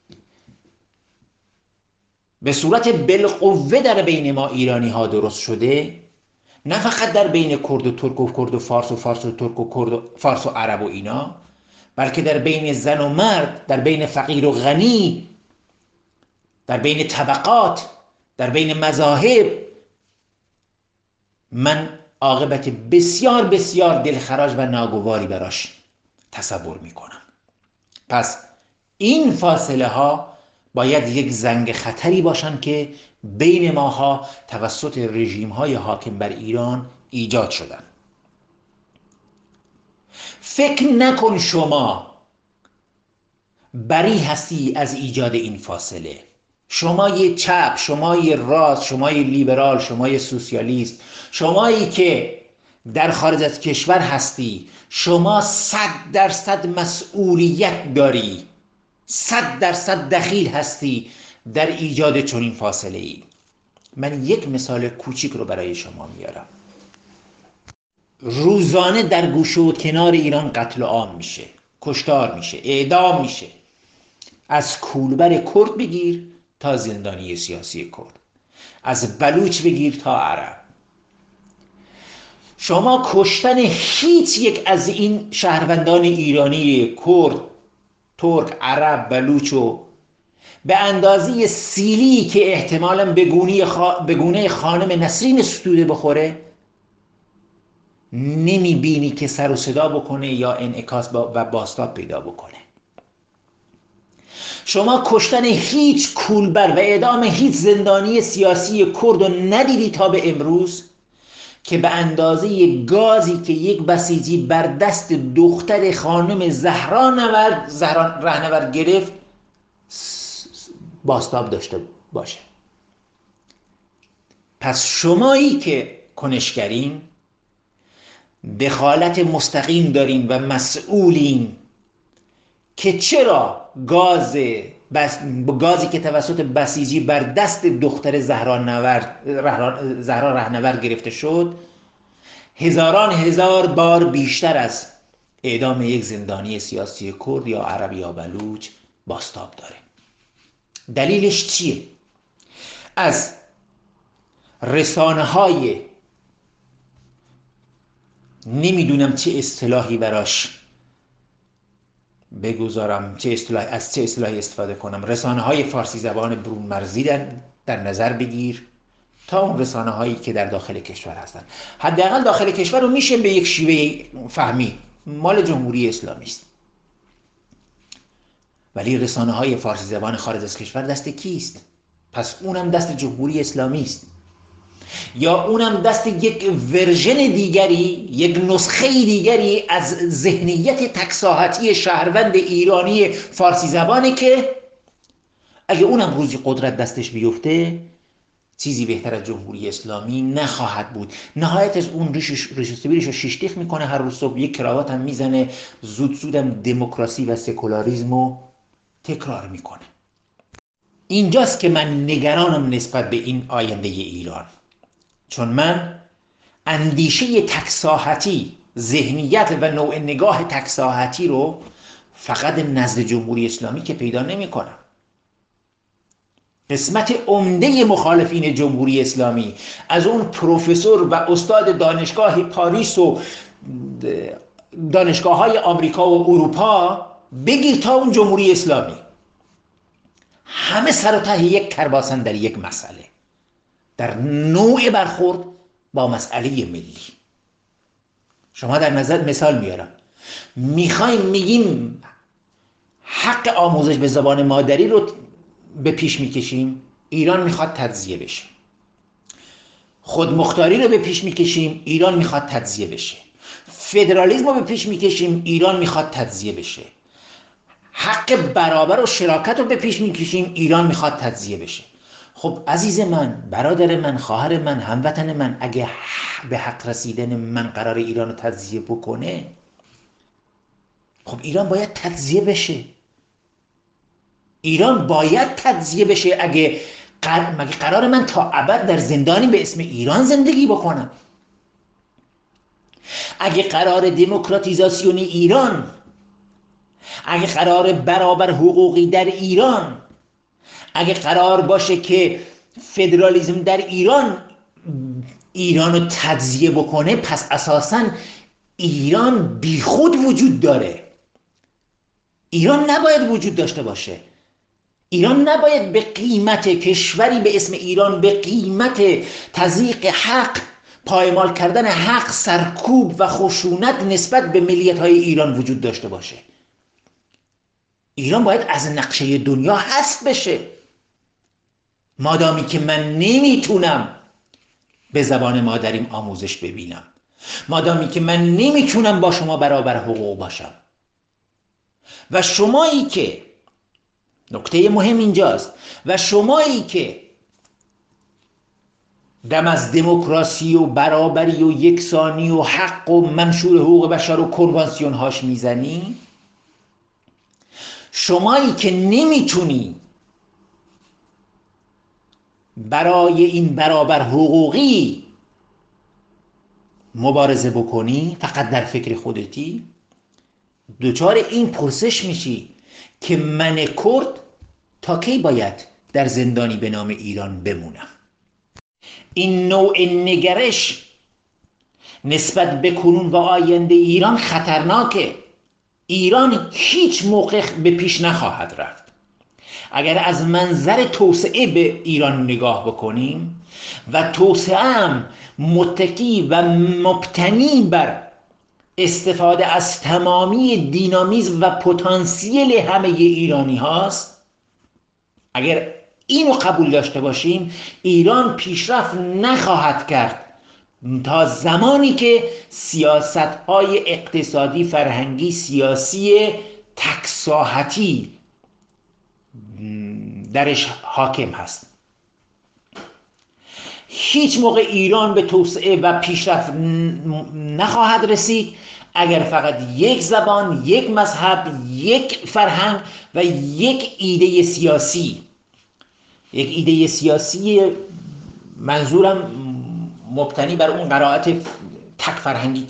به صورت بالقوه در بین ما ایرانی ها درست شده، نه فقط در بین کرد و ترک و کرد و فارس و فارس و ترک و کرد و فارس و عرب و اینا، بلکه در بین زن و مرد، در بین فقیر و غنی، در بین طبقات، در بین مذاهب، من عاقبت بسیار بسیار دلخراش و ناگواری براش تصور میکنم. پس این فاصله ها باید یک زنگ خطری باشن که بین ماها توسط رژیم های حاکم بر ایران ایجاد شدن. فکر نکن شما بری هستی از ایجاد این فاصله. شمای چپ، شمای راست، شمای لیبرال، شمای سوسیالیست، شمایی که در خارج از کشور هستی، شما 100% مسئولیت داری، 100% دخیل هستی در ایجاد چنین فاصله ای. من یک مثال کوچیک رو برای شما میارم. روزانه در گوشه و کنار ایران قتل عام میشه، کشتار میشه، اعدام میشه. از کولبر کرد بگیر تا زندانی سیاسی کرد، از بلوچ بگیر تا عرب. شما کشتن هیچ یک از این شهروندان ایرانی، کرد، ترک، عرب، بلوچو به اندازه سیلی که احتمالاً به گونه خانم نسرین ستوده بخوره نمیبینی که سر و صدا بکنه یا انعکاس و بازتاب پیدا بکنه. شما کشتن هیچ کولبر و اعدام هیچ زندانی سیاسی کرد رو ندیدی تا به امروز که به اندازه گازی که یک بسیجی بر دست دختر خانم زهرا رهنورد گرفت بازتاب داشته باشه. پس شمایی که کنشگرین دخالت مستقیم دارین و مسئولین که چرا گازی که توسط بسیجی بر دست دختر زهرا رهنورد گرفته شد هزاران هزار بار بیشتر از اعدام یک زندانی سیاسی کرد یا عربی یا بلوچ بازتاب داره. دلیلش چیه؟ از رسانه‌های نمیدونم چه اصطلاحی براش بگذارم، از چه اصطلاحی استفاده کنم، رسانه‌های فارسی زبان برون مرزی در نظر بگیر تا اون رسانه‌هایی که در داخل کشور هستن. حداقل داخل کشور رو میشه به یک شیوه فهمی مال جمهوری اسلامی است. ولی رسانه‌های فارسی زبان خارج از کشور دست کیست؟ پس اونم دست جمهوری اسلامی است، یا اونم دست یک ورژن دیگری، یک نسخه دیگری از ذهنیت تکساحتی شهروند ایرانی فارسی زبانه که اگه اونم روزی قدرت دستش بیفته چیزی بهتر از جمهوری اسلامی نخواهد بود. نهایت از اون ریش سیبیلش رو شیشتیخ میکنه، هر روز صبح یک کراوات هم میزنه، زود زودم دموکراسی و سکولاریسم رو تکرار میکنه. اینجاست که من نگرانم نسبت به این آینده ایران، چون من اندیشه تکساحتی، ذهنیت و نوع نگاه تکساحتی رو فقط نزد جمهوری اسلامی که پیدا نمی کنم. قسمت عمده مخالفین جمهوری اسلامی، از اون پروفسور و استاد دانشگاه پاریس و دانشگاه های آمریکا و اروپا بگیر تا اون جمهوری اسلامی، همه سر و ته یک کرباسن در یک مسئله، در نوع برخورد با مسئله ملی. شما در نظر مثال میارم، میگیم حق آموزش به زبان مادری رو به پیش میکشیم، ایران میخواد تجزیه بشه. خودمختاری رو به پیش میکشیم، ایران میخواد تجزیه بشه. فدرالیسم رو به پیش میکشیم، ایران میخواد تجزیه بشه. حق برابر و شراکت رو به پیش میکشیم، ایران میخواد تجزیه بشه. خب عزیز من، برادر من، خواهر من، هموطن من، اگه به حق رسیدن من قرار ایران رو تجزیه بکنه، خب ایران باید تجزیه بشه. ایران باید تجزیه بشه. مگه قرار من تا ابد در زندانی به اسم ایران زندگی بکنم؟ اگه قرار دموکراتیزاسیون ایران، اگه قرار برابر حقوقی در ایران، اگه قرار باشه که فدرالیسم در ایران رو تجزیه بکنه، پس اساساً ایران بیخود وجود داره. ایران نباید وجود داشته باشه. ایران نباید به قیمت، کشوری به اسم ایران به قیمت تضییق حق، پایمال کردن حق، سرکوب و خشونت نسبت به ملیت‌های ایران وجود داشته باشه. ایران باید از نقشه دنیا حذف بشه. مادامی که من نمیتونم به زبان مادریم آموزش ببینم، مادامی که من نمیتونم با شما برابر حقوق باشم، و شمایی که نکته مهم اینجاست. و شمایی که دم از دموکراسی و برابری و یکسانی و حق و منشور حقوق بشر و کنوانسیون هاش میزنی، شمایی که نمیتونی برای این برابر حقوقی مبارزه بکنی، فقط در فکر خودتی، دوچار این پرسش میشی که من کرد تا کی باید در زندانی به نام ایران بمونم؟ این نوع نگرش نسبت به کنون و آینده ایران خطرناکه. ایران هیچ موقع به پیش نخواهد رفت. اگر از منظر توسعه به ایران نگاه بکنیم و توسعه هم متکی و مبتنی بر استفاده از تمامی دینامیزم و پتانسیل همه ایرانی هاست، اگر اینو قبول داشته باشیم، ایران پیشرفت نخواهد کرد تا زمانی که سیاست‌های اقتصادی، فرهنگی، سیاسی تکساحتی درش حاکم هست. هیچ موقع ایران به توسعه و پیشرفت نخواهد رسید اگر فقط یک زبان، یک مذهب، یک فرهنگ و یک ایده سیاسی، منظورم مبتنی بر اون قرائت تک فرهنگی،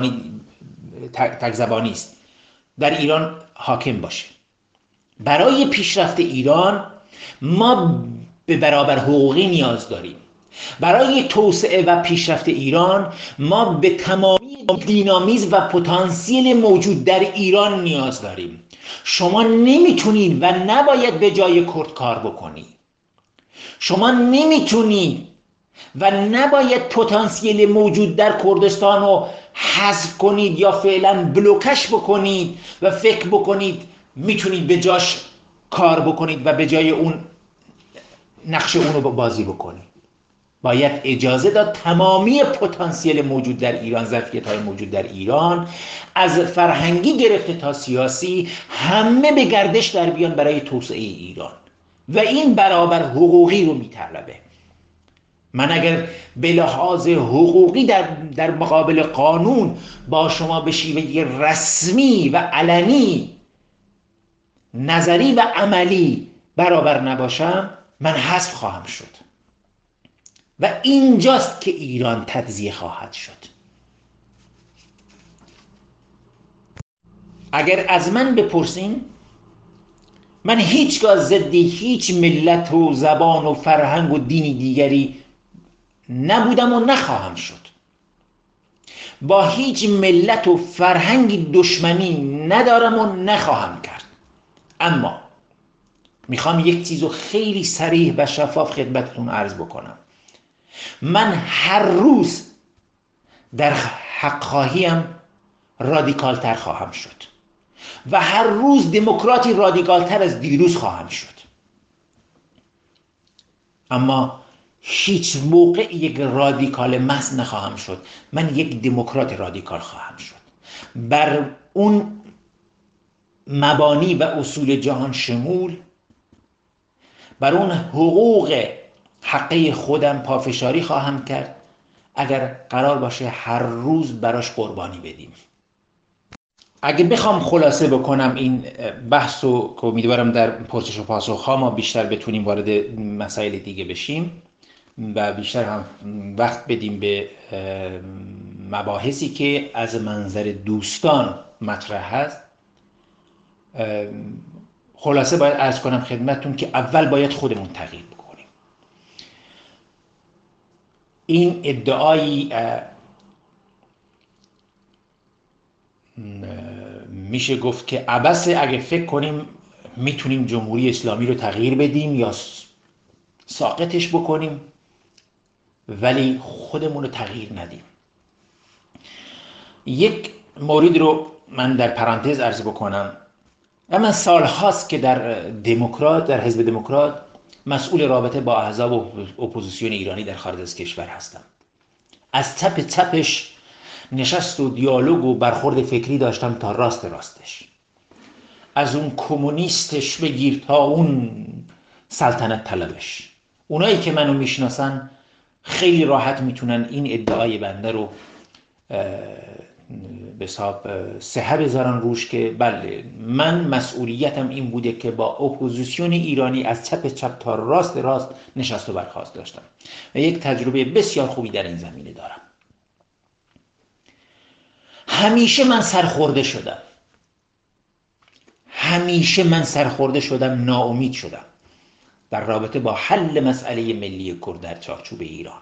تک زبانی است، در ایران حاکم باشه. برای پیشرفت ایران ما به برابر حقوقی نیاز داریم. برای توسعه و پیشرفت ایران ما به تمامی دینامیزم و پتانسیل موجود در ایران نیاز داریم. شما نمیتونید و نباید به جای کرد کار بکنید. شما نمیتونید و نباید پتانسیل موجود در کردستان رو حذف کنید یا فعلا بلوکش بکنید و فکر بکنید میتونید به جاش کار بکنید و به جای اون نقش اون رو بازی بکنید. باید اجازه داد تمامی پتانسیل موجود در ایران، ظرفیت‌های موجود در ایران، از فرهنگی گرفته تا سیاسی، همه به گردش در بیان برای توسعه ایران و این برابر حقوقی رو میطلبه. من اگر به لحاظ حقوقی در مقابل قانون با شما به شیوه رسمی و علنی، نظری و عملی برابر نباشم، من حذف خواهم شد و اینجاست که ایران تجزیه خواهد شد. اگر از من بپرسین، من هیچگاه ضد هیچ ملت و زبان و فرهنگ و دینی دیگری نبودم و نخواهم شد. با هیچ ملت و فرهنگی دشمنی ندارم و نخواهم کرد. اما میخوام یک چیزو خیلی صریح و شفاف خدمتتون عرض بکنم. من هر روز در حق خواهیم رادیکال تر خواهم شد و هر روز دموکراتی رادیکال تر از دیروز خواهم شد. اما هیچ موقع یک رادیکال محض نخواهم شد. من یک دموکرات رادیکال خواهم شد. بر اون مبانی و اصول جهان شمول، بر اون حقوق حقه خودم پافشاری خواهم کرد اگر قرار باشه هر روز براش قربانی بدیم. اگه بخوام خلاصه بکنم این بحث و که امیدوارم در پرسش و پاسخ ها ما بیشتر بتونیم وارد مسائل دیگه بشیم و بیشتر هم وقت بدیم به مباحثی که از منظر دوستان مطرح هست. خلاصه باید عرض کنم خدمتتون که اول باید خودمون تغییر بکنیم. این ادعایی میشه گفت که عبثه اگه فکر کنیم میتونیم جمهوری اسلامی رو تغییر بدیم یا ساقطش بکنیم ولی خودمون رو تغییر ندیم. یک مورد رو من در پرانتز عرض بکنم. من سال هاست که در حزب دموکرات مسئول رابطه با احزاب اپوزیسیون ایرانی در خارج از کشور هستم. از تپش نشست و دیالوگ و برخورد فکری داشتم تا راستش. از اون کمونیستش بگیر تا اون سلطنت طلبش. اونایی که منو میشناسن خیلی راحت میتونن این ادعای بنده رو به حساب صحه بذارن روش که بله من مسئولیتم این بوده که با اپوزیسیون ایرانی از چپ تا راست نشست و برخاست داشتم و یک تجربه بسیار خوبی در این زمینه دارم. همیشه من سرخورده شدم، ناامید شدم در رابطه با حل مسئله ملی کرد در چارچوب ایران.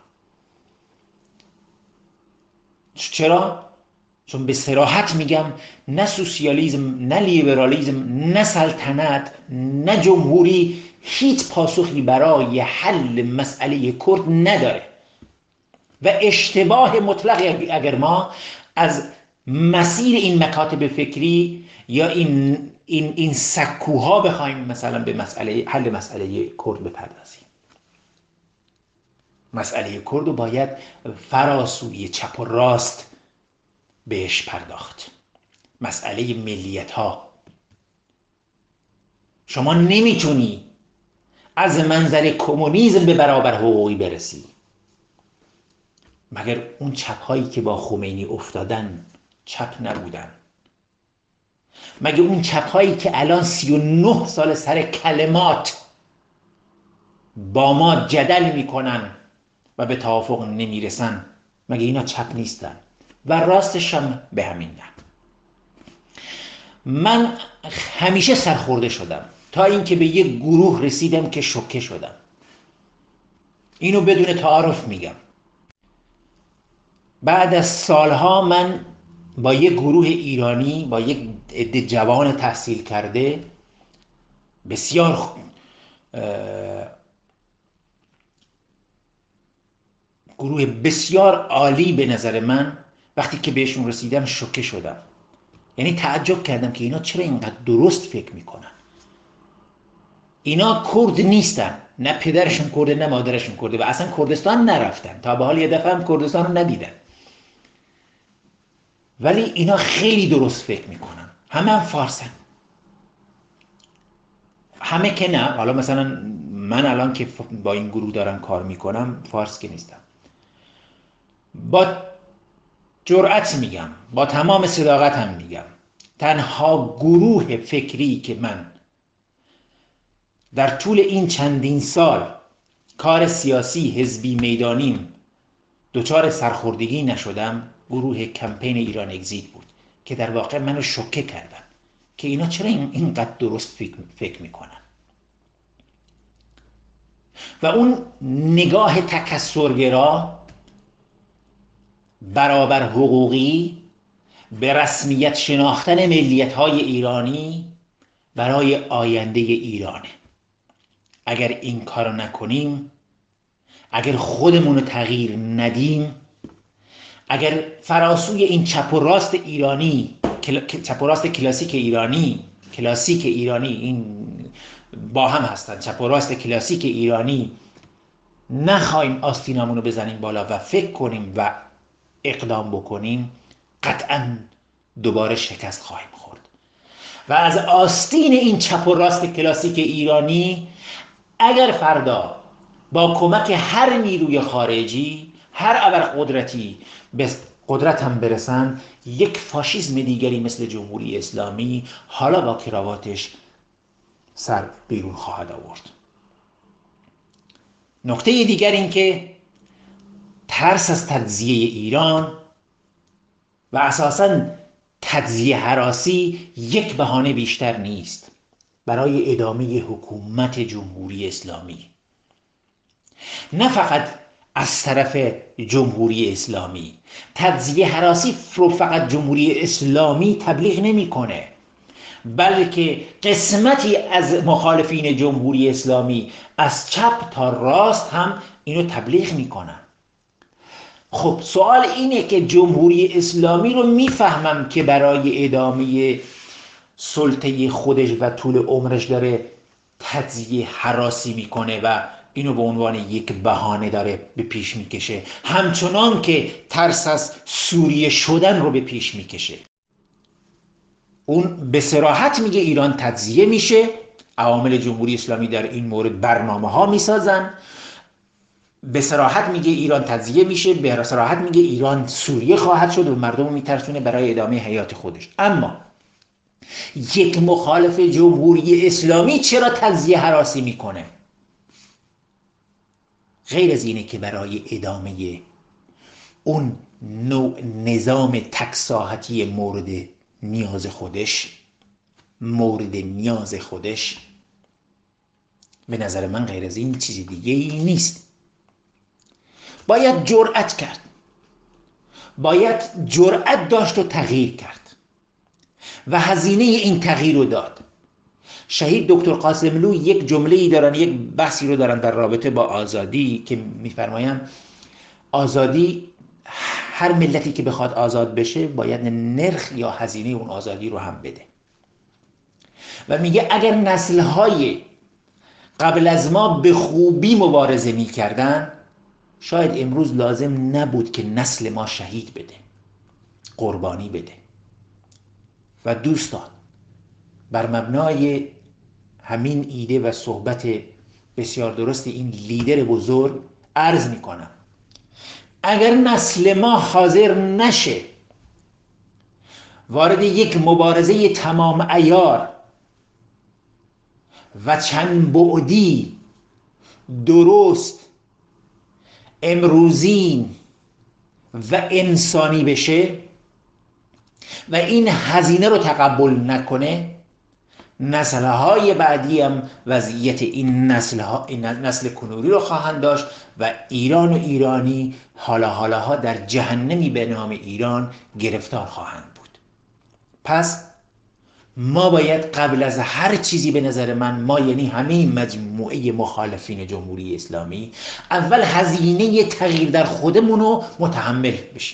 چرا؟ چون به صراحت میگم نه سوسیالیسم، نه لیبرالیسم، نه سلطنت، نه جمهوری هیچ پاسخی برای حل مسئله کرد نداره و اشتباه مطلق اگر ما از مسیر این مکاتب فکری یا این سکوها بخوایم مثلا به حل مسئله کرد بپردازیم. مسئله کرد رو باید فراسوی چپ و راست بهش پرداخت. مسئله ملیت ها شما نمیتونی از منظر کمونیسم به برابر حقوقی برسی مگر اون چپ هایی که با خمینی افتادن چپ نبودن، مگه اون چپ هایی که الان 39 سال سر کلمات با ما جدل میکنن و به توافق نمیرسن مگه اینا چپ نیستن؟ و راستش هم به همین نه. من همیشه سرخورده شدم تا اینکه به یک گروه رسیدم که شوکه شدم. اینو بدون تعارف میگم. بعد از سالها من با یک گروه ایرانی، با یک عده جوان تحصیل کرده بسیار گروه بسیار عالی به نظر من، وقتی که بهشون رسیدم شوکه شدم. یعنی تعجب کردم که اینا چرا اینقدر درست فکر میکنن. اینا کرد نیستن، نه پدرشون کرده نه مادرشون کرده و اصلا کردستان نرفتن، تا به حال یه دفعه هم کردستان رو ندیدن، ولی اینا خیلی درست فکر میکنن. همه هم فارسن، همه که نه. حالا مثلا من الان که با این گروه دارم کار میکنم فارس که نیستم. با جرأت میگم، با تمام صداقت هم میگم، تنها گروه فکری که من در طول این چندین سال کار سیاسی حزبی میدانیم دچار سرخوردگی نشدم، گروه کمپین ایران اگزیت بود که در واقع منو شوکه کردن که اینا چرا اینقدر درست فکر میکنن. و اون نگاه تکثرگرا، برابر حقوقی، به رسمیت شناختن ملیت‌های ایرانی برای آینده ایرانه. اگر این کارو نکنیم، اگر خودمون رو تغییر ندیم، اگر فراسوی این چپ و راست ایرانی، چپ و راست کلاسیک ایرانی این با هم هستن، چپ و راست کلاسیک ایرانی، نخواهیم آستینامون رو بزنیم بالا و فکر کنیم و اقدام بکنیم، قطعاً دوباره شکست خواهیم خورد. و از آستین این چپ و راست کلاسیک ایرانی اگر فردا با کمک هر نیروی خارجی، هر ابرقدرتی به قدرت هم برسن، یک فاشیسم دیگری مثل جمهوری اسلامی حالا با کراواتش سر بیرون خواهد آورد. نکته دیگر این که ترس از تجزیه ایران و اساساً تجزیه هراسی یک بهانه بیشتر نیست برای ادامه حکومت جمهوری اسلامی. نه فقط از طرف جمهوری اسلامی، تجزیه هراسی رو فقط جمهوری اسلامی تبلیغ نمیکنه، بلکه قسمتی از مخالفین جمهوری اسلامی از چپ تا راست هم اینو تبلیغ میکنن. خب سوال اینه که جمهوری اسلامی رو میفهمم که برای ادامه سلطه خودش و طول عمرش داره تجزیه هراسی میکنه و اینو به عنوان یک بهانه داره به پیش میکشه، همچنان که ترس از سوریه شدن رو به پیش میکشه. اون به صراحت میگه ایران تجزیه میشه، عوامل جمهوری اسلامی در این مورد برنامه ها میسازن، به صراحت میگه ایران تجزیه میشه، به صراحت میگه ایران سوریه خواهد شد و مردم رو میترسونه برای ادامه حیات خودش. اما یک مخالف جمهوری اسلامی چرا تجزیه هراسی میکنه؟ غیر از اینه که برای ادامه اون نوع نظام تکساحتی مورد نیاز خودش، به نظر من غیر از این چیز دیگه ای نیست. باید جرأت کرد، باید جرأت داشت و تغییر کرد و هزینه این تغییر رو داد. شهید دکتر قاسملو یک جمله‌ای دارن، یک بحثی رو دارن در رابطه با آزادی که میفرمایند آزادی، هر ملتی که بخواد آزاد بشه باید نرخ یا هزینه اون آزادی رو هم بده و میگه اگر نسل‌های قبل از ما به خوبی مبارزه می‌کردن، شاید امروز لازم نبود که نسل ما شهید بده، قربانی بده. و دوستان، بر مبنای همین ایده و صحبت بسیار درست این لیدر بزرگ عرض میکنم اگر نسل ما حاضر نشه وارد یک مبارزه تمام عیار و چند بعدی، درست، امروزین و انسانی بشه و این هزینه رو تقبل نکنه، نسل‌های بعدی هم وضعیت این نسل کنونی رو خواهند داشت و ایران و ایرانی حالاها در جهنمی به نام ایران گرفتار خواهند بود. پس ما باید قبل از هر چیزی، به نظر من ما یعنی همه مجموعه مخالفین جمهوری اسلامی، اول هزینه تغییر در خودمون رو متحمل بشیم،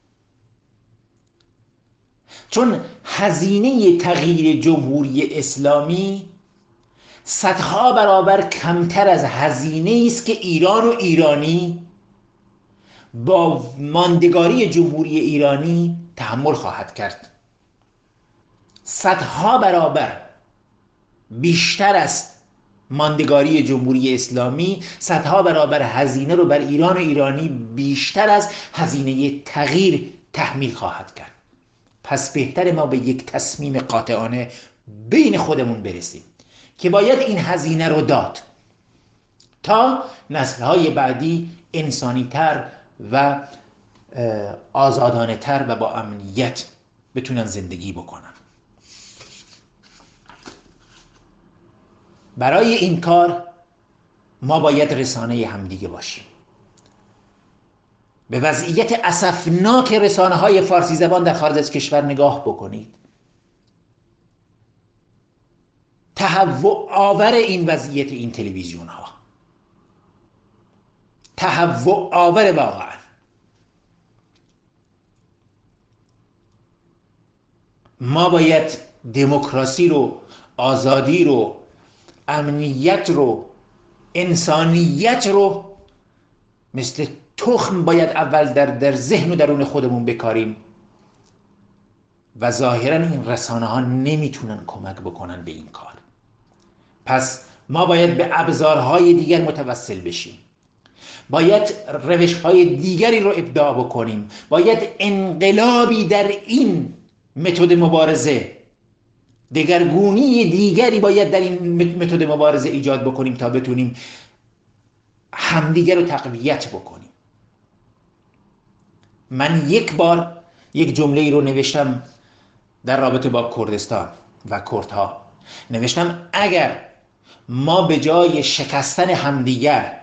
چون هزینه تغییر جمهوری اسلامی صدها برابر کمتر از هزینه است که ایران و ایرانی با ماندگاری جمهوری ایرانی تحمل خواهد کرد. صدها برابر بیشتر است ماندگاری جمهوری اسلامی، صدها برابر هزینه رو بر ایران و ایرانی بیشتر از هزینه تغییر تحمیل خواهد کرد. پس بهتر ما به یک تصمیم قاطعانه بین خودمون برسیم که باید این هزینه رو داد تا نسل‌های بعدی انسانی‌تر و آزادانه‌تر و با امنیت بتونن زندگی بکنن. برای این کار ما باید رسانه همدیگه باشیم. به وضعیت اسفناک رسانه‌های فارسی زبان در خارج از کشور نگاه بکنید. تهوع آور این وضعیت این تلویزیون ها، تهوع آور واقعا. ما باید دموکراسی رو، آزادی رو، امنیت رو، انسانیت رو مثل تخم باید اول در ذهن و درون خودمون بکاریم و ظاهرا این رسانه ها نمیتونن کمک بکنن به این کار. پس ما باید به ابزارهای دیگر متوسل بشیم، باید روش‌های دیگری رو ابداع بکنیم، باید انقلابی در این متد مبارزه، دگرگونی دیگری باید در این متد مبارزه ایجاد بکنیم تا بتونیم همدیگر رو تقویت بکنیم. من یک بار یک جمله‌ای رو نوشتم در رابطه با کردستان و کردها. نوشتم اگر ما به جای شکستن همدیگر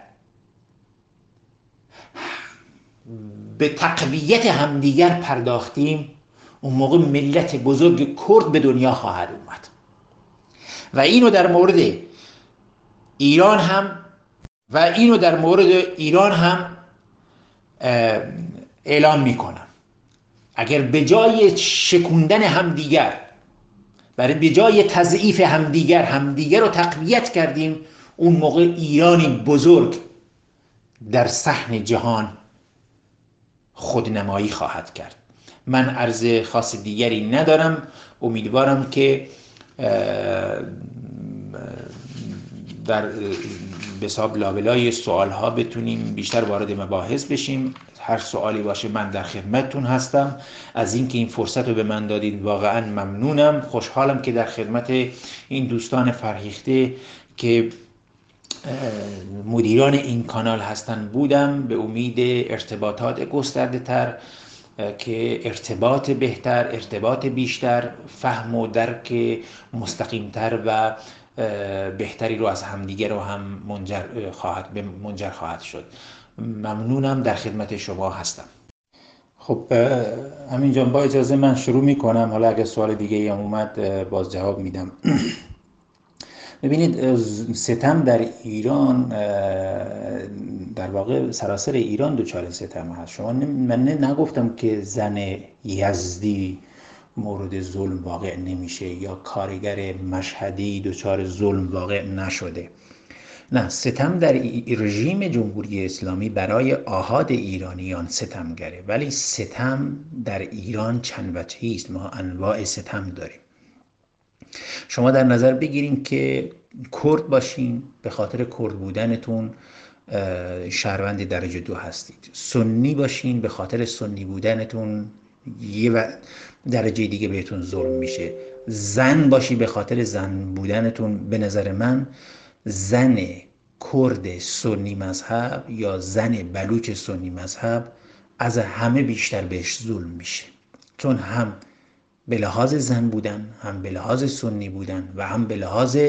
به تقویت همدیگر پرداختیم، اون موقع ملت بزرگ کرد به دنیا خواهد اومد. و اینو در مورد ایران هم اعلام میکنم. اگر به جای شکوندن همدیگر، به جای تضعیف همدیگر رو تقویت کردیم، اون موقع ایرانی بزرگ در صحن جهان خودنمایی خواهد کرد. من عرض خاص دیگری ندارم. امیدوارم که در به حساب لابلای سوال ها بتونیم بیشتر وارد مباحث بشیم. هر سوالی باشه من در خدمتتون هستم. از اینکه این فرصت رو به من دادید واقعا ممنونم. خوشحالم که در خدمت این دوستان فرهیخته که مدیران این کانال هستن بودم، به امید ارتباطات گسترده تر که ارتباط بهتر، ارتباط بیشتر، فهم و درک مستقیمتر و بهتری رو از همدیگه رو هم منجر خواهد شد. ممنونم، در خدمت شما هستم. خب امین جان، با اجازه من شروع میکنم، حالا اگه سوال دیگه هم اومد باز جواب میدم. ببینید، ستم در ایران، در واقع سراسر ایران دچار ستم هست. من نگفتم که زن یزدی مورد ظلم واقع نمیشه یا کارگر مشهدی دچار ظلم واقع نشده. نه، ستم در رژیم جمهوری اسلامی برای آحاد ایرانیان ستمگره، ولی ستم در ایران چند وجهی است. ما انواع ستم داریم. شما در نظر بگیرین که کرد باشین، به خاطر کرد بودنتون شهروند درجه 2 هستید. سنی باشین، به خاطر سنی بودنتون یه درجه دیگه بهتون ظلم میشه. زن باشی، به خاطر زن بودنتون، به نظر من زن کرد سنی مذهب یا زن بلوچ سنی مذهب از همه بیشتر بهش ظلم میشه، چون هم به لحاظ زن بودن، هم به لحاظ سنی بودن و هم به لحاظ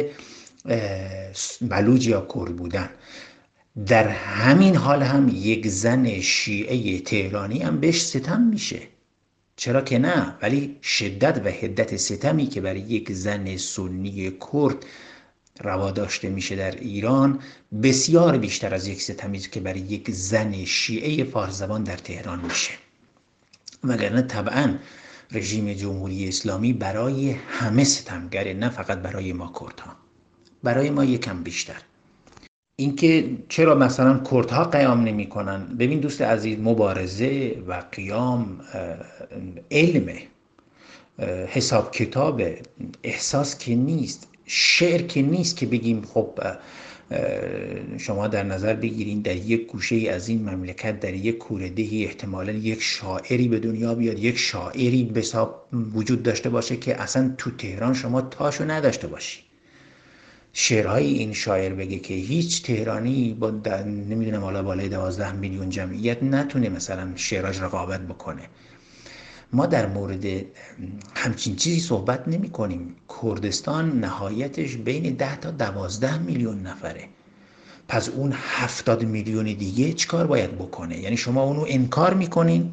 بلوچ یا کرد بودن. در همین حال هم یک زن شیعه تهرانی هم بهش ستم میشه. چرا که نه؟ ولی شدت و حدت ستمی که برای یک زن سنی کرد روا داشته میشه در ایران بسیار بیشتر از یک ستمی که برای یک زن شیعه فارس زبان در تهران میشه. وگرنه طبعا رژیم جمهوری اسلامی برای همه ستمگره، نه فقط برای ما کردها، برای ما یکم بیشتر. اینکه چرا مثلا کردها قیام نمی کنن؟ ببین دوست عزیز، مبارزه و قیام علمه، حساب کتاب، احساس که نیست، شعر که نیست که بگیم خب شما در نظر بگیرین در یک گوشه از این مملکت، در یک کوردهی احتمالاً یک شاعری به دنیا بیاد، یک شاعری به حساب وجود داشته باشه که اصلا تو تهران شما تاشو نداشته باشی. شعرهای این شاعر بگه که هیچ تهرانی با نمیدونم حالا بالای 12 میلیون جمعیت نتونه مثلا شعراش رقابت بکنه. ما در مورد همچین چیزی صحبت نمی کنیم. کردستان نهایتش بین 10 تا 12 میلیون نفره. پس اون 70 میلیون دیگه چیکار باید بکنه؟ یعنی شما اونو انکار میکنین؟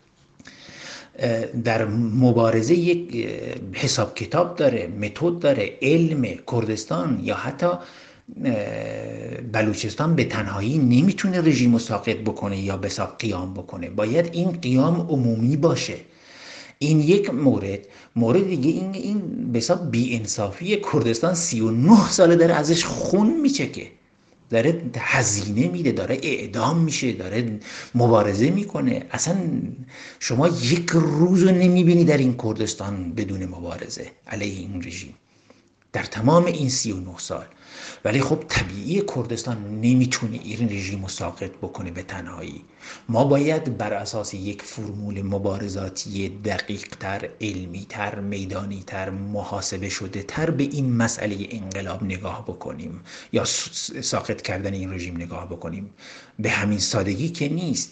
در مبارزه یک حساب کتاب داره، متد داره. علم کردستان یا حتی بلوچستان به تنهایی نمیتونه رژیم رو ساقط بکنه یا به حساب قیام بکنه. باید این قیام عمومی باشه. این یک مورد دیگه این به حساب بی‌انصافی کردستان 39 ساله داره ازش خون میچکه، داره هزینه میده، داره اعدام میشه، داره مبارزه میکنه. اصلا شما یک روز رو نمیبینی در این کردستان بدون مبارزه علیه این رژیم در تمام این 39 سال. ولی خب طبیعی کردستان نمیتونه این رژیم رو ساقط بکنه به تنهایی. ما باید بر اساس یک فرمول مبارزاتی دقیق تر، علمی تر، میدانی تر، محاسبه شده تر به این مسئله انقلاب نگاه بکنیم یا ساقط کردن این رژیم نگاه بکنیم. به همین سادگی که نیست.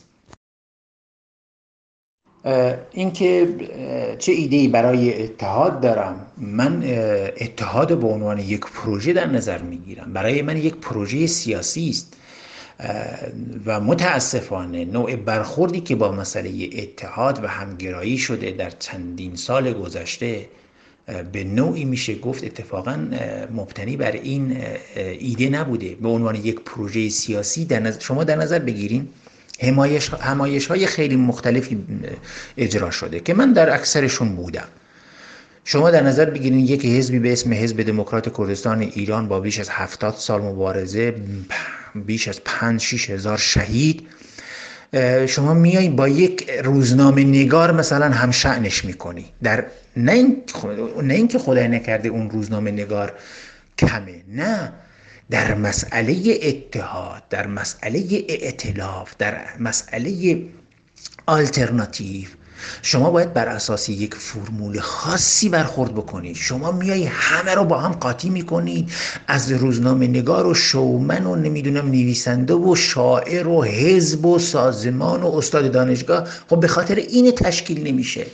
اینکه چه ایده‌ای برای اتحاد دارم، من اتحاد به عنوان یک پروژه در نظر میگیرم. برای من یک پروژه سیاسی است و متاسفانه نوع برخوردی که با مسئله اتحاد و همگرایی شده در چندین سال گذشته به نوعی میشه گفت اتفاقا مبتنی بر این ایده نبوده. به عنوان یک پروژه سیاسی شما در نظر بگیرین همایش های خیلی مختلفی اجرا شده که من در اکثرشون بودم. شما در نظر بگیرین یک حزبی به اسم حزب دموکرات کردستان ایران با بیش از 70 سال مبارزه، بیش از 5-6 هزار شهید شما میای با یک روزنامه نگار مثلا هم شأنش میکنی، در نه اینکه خدای نکرده اون روزنامه نگار کمه، نه، در مسئله اتحاد، در مسئله ائتلاف، در مسئله آلترناتیو شما باید بر اساس یک فرمول خاصی برخورد بکنید. شما میای همه رو با هم قاطی میکنید، از روزنامه نگار و شومن و نمیدونم نویسنده و شاعر و حزب و سازمان و استاد دانشگاه. خب به خاطر این تشکیل نمیشه.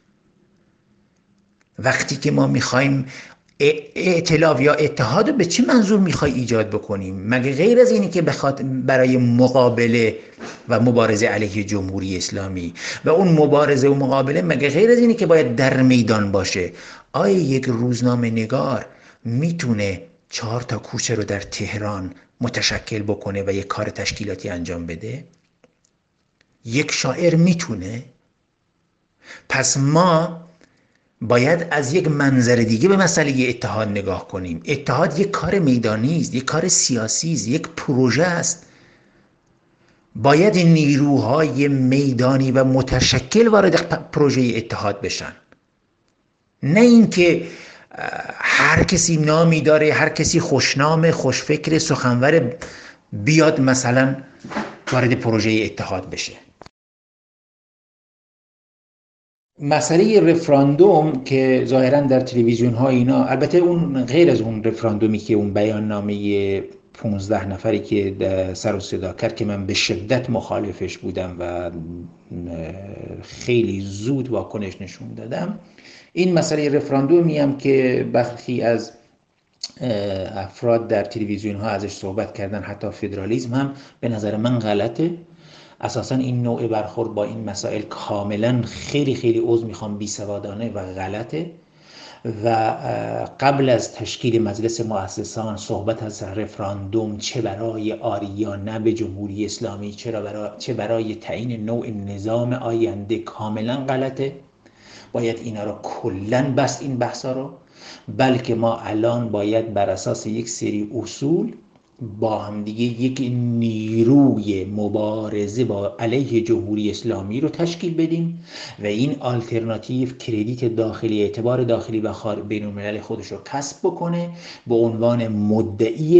وقتی که ما میخوایم ائتلاف یا اتحاد، به چه منظور میخوای ایجاد بکنیم؟ مگه غیر از اینی که برای مقابله و مبارزه علیه جمهوری اسلامی و اون مبارزه و مقابله، مگه غیر از اینی که باید در میدان باشه؟ آیا یک روزنامه نگار میتونه 4 تا کوچه رو در تهران متشکل بکنه و یک کار تشکیلاتی انجام بده؟ یک شاعر میتونه؟ پس ما باید از یک منظر دیگه به مسئله اتحاد نگاه کنیم. اتحاد یک کار میدانی است، یک کار سیاسی است، یک پروژه است. باید این نیروهای میدانی و متشکل وارد پروژه اتحاد بشن، نه اینکه هر کسی نامی داره، هر کسی خوشنام، خوشفکر، سخنور بیاد مثلا وارد پروژه اتحاد بشه. مسئله رفراندوم که ظاهرا در تلویزیون ها اینا، البته اون غیر از اون رفراندومی که اون بیان نامه 15 نفری که سر و صدا کرد که من به شدت مخالفش بودم و خیلی زود واکنش نشون دادم، این مسئله رفراندومی هم که برخی از افراد در تلویزیون ها ازش صحبت کردن، حتی فدرالیسم، هم به نظر من غلطه. اساسا این نوع برخورد با این مسائل کاملا خیلی عذر میخوام بیسوادانه و غلطه. و قبل از تشکیل مجلس مؤسسان صحبت از رفراندوم، چه برای آریا نه به جمهوری اسلامی، چه برای تعیین نوع نظام آینده، کاملا غلطه. باید اینا رو کلن بست، این بحثا رو. بلکه ما الان باید بر اساس یک سری اصول با هم دیگه یک نیروی مبارزه با علیه جمهوری اسلامی رو تشکیل بدیم و این آلترناتیو کردیت داخلی، اعتبار داخلی و بین الملل خودش رو کسب بکنه به عنوان مدعی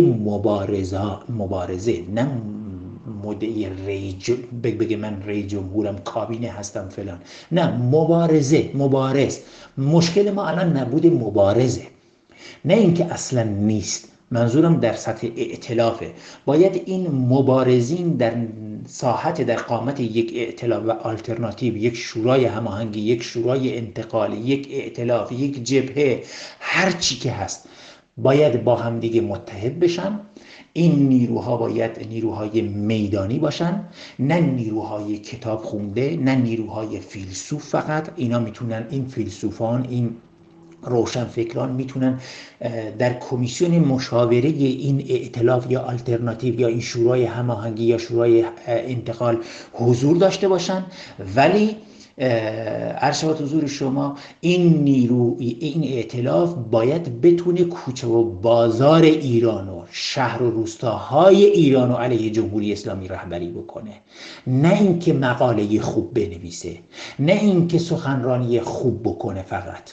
مبارزه، نه مدعی بگه من رئیس جمهورم، کابینه هستم فلان، نه، مبارز. مشکل ما الان نبود مبارزه، نه اینکه اصلا نیست، منظورم در سطح ائتلافه. باید این مبارزین در ساحت، در قامت یک ائتلاف و آلترناتیو، یک شورای هماهنگی، یک شورای انتقالی، یک ائتلاف، یک جبهه، هر چی که هست، باید با هم دیگه متحد بشن. این نیروها باید نیروهای میدانی باشن، نه نیروهای کتاب خونده، نه نیروهای فیلسوف فقط. اینا میتونن، این فیلسوفان، این روشنفکران میتونن در کمیسیون مشاوره این ائتلاف یا آلترناتیو یا این شورای هماهنگی یا شورای انتقال حضور داشته باشن. ولی عرض شود حضور شما، این نیرو، این ائتلاف باید بتونه کوچه و بازار ایران و شهر و روستاهای ایران و علیه جمهوری اسلامی رهبری بکنه، نه اینکه مقاله خوب بنویسه، نه اینکه سخنرانی خوب بکنه فقط.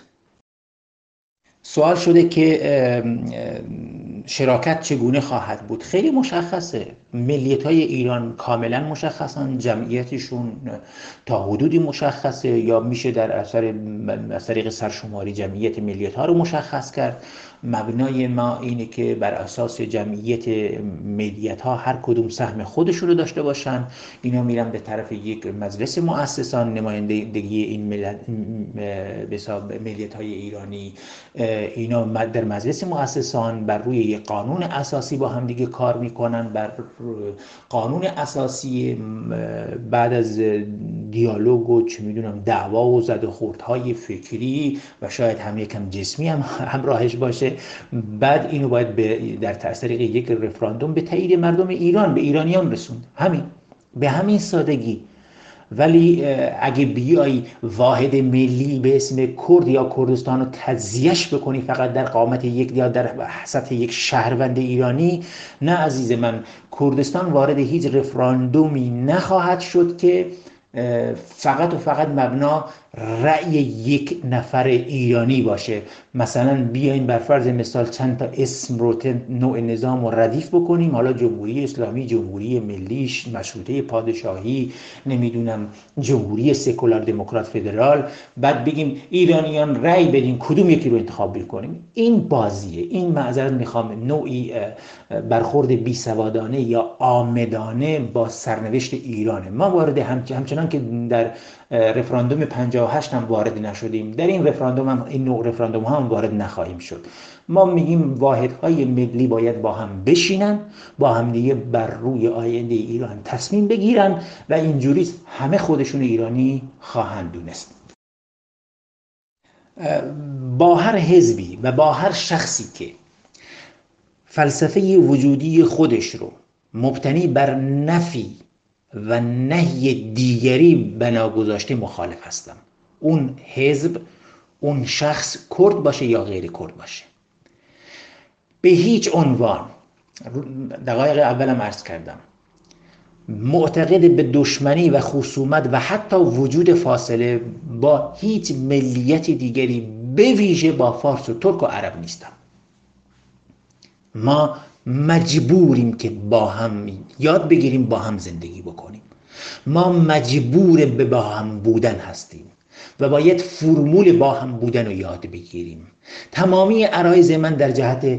سوال شده که شراکت چگونه خواهد بود. خیلی مشخصه، ملیت‌های ایران کاملا مشخصن، جمعیتشون تا حدودی مشخصه، یا میشه در از طریق سرشماری جمعیت ملیت‌ها رو مشخص کرد. مبنای ما اینه که بر اساس جمعیت ملیت‌ها هر کدوم سهم خودشون رو داشته باشن. اینا میرن به طرف یک مجلس مؤسسان، نمایندگی این ملیت‌های ایرانی. اینا در مجلس مؤسسان بر روی یک قانون اساسی با هم دیگه کار میکنن، بر قانون اساسی بعد از دیالوگ و چه میدونم دعوا و زد و خوردهای فکری و شاید هم یکم جسمی هم همراهش باشه، بعد اینو باید در طریق یک رفراندوم به تایید مردم ایران، به ایرانیان رسوند. همین، به همین سادگی. ولی اگه بیای واحد ملی به اسم کرد یا کردستان رو تجزیهش بکنی فقط در قامت یک یا در سطح یک شهروند ایرانی، نه عزیز من، کردستان وارد هیچ رفراندومی نخواهد شد که فقط و فقط مبنا رأی یک نفر ایرانی باشه. مثلا بیاین بر فرض مثال چند تا اسم رو نوع نظام رو ردیف بکنیم، حالا جمهوری اسلامی، جمهوری ملی، مشروطه پادشاهی، نمیدونم جمهوری سکولار دموکرات فدرال، بعد بگیم ایرانیان رأی بدین کدوم یکی رو انتخاب بکنیم. این بازیه. این معذرت میخوام نوعی برخورد بیسوادانه یا عامدانه با سرنوشت ایرانه. ما وارد همچنان که در رفراندوم 58 هم وارد نشدیم، در این رفراندوم هم، این نوع رفراندوم ها هم وارد نخواهیم شد. ما میگیم واحدهای ملی باید با هم بشینن، با هم دیگه بر روی آینده ایران تصمیم بگیرن و اینجوری همه خودشون ایرانی خواهند دونست. با هر حزبی و با هر شخصی که فلسفه وجودی خودش رو مبتنی بر نفی و نهی دیگری بنا گذاشته مخالف هستم. اون حزب، اون شخص کرد باشه یا غیر کرد باشه، به هیچ عنوان، دقایق اولم عرض کردم، معتقد به دشمنی و خصومت و حتی وجود فاصله با هیچ ملیت دیگری، به ویژه با فارس و ترک و عرب نیستم. ما مجبوریم که با هم یاد بگیریم با هم زندگی بکنیم. ما مجبور به با هم بودن هستیم و باید فرمول با هم بودن رو یاد بگیریم. تمامی عرایض من در جهت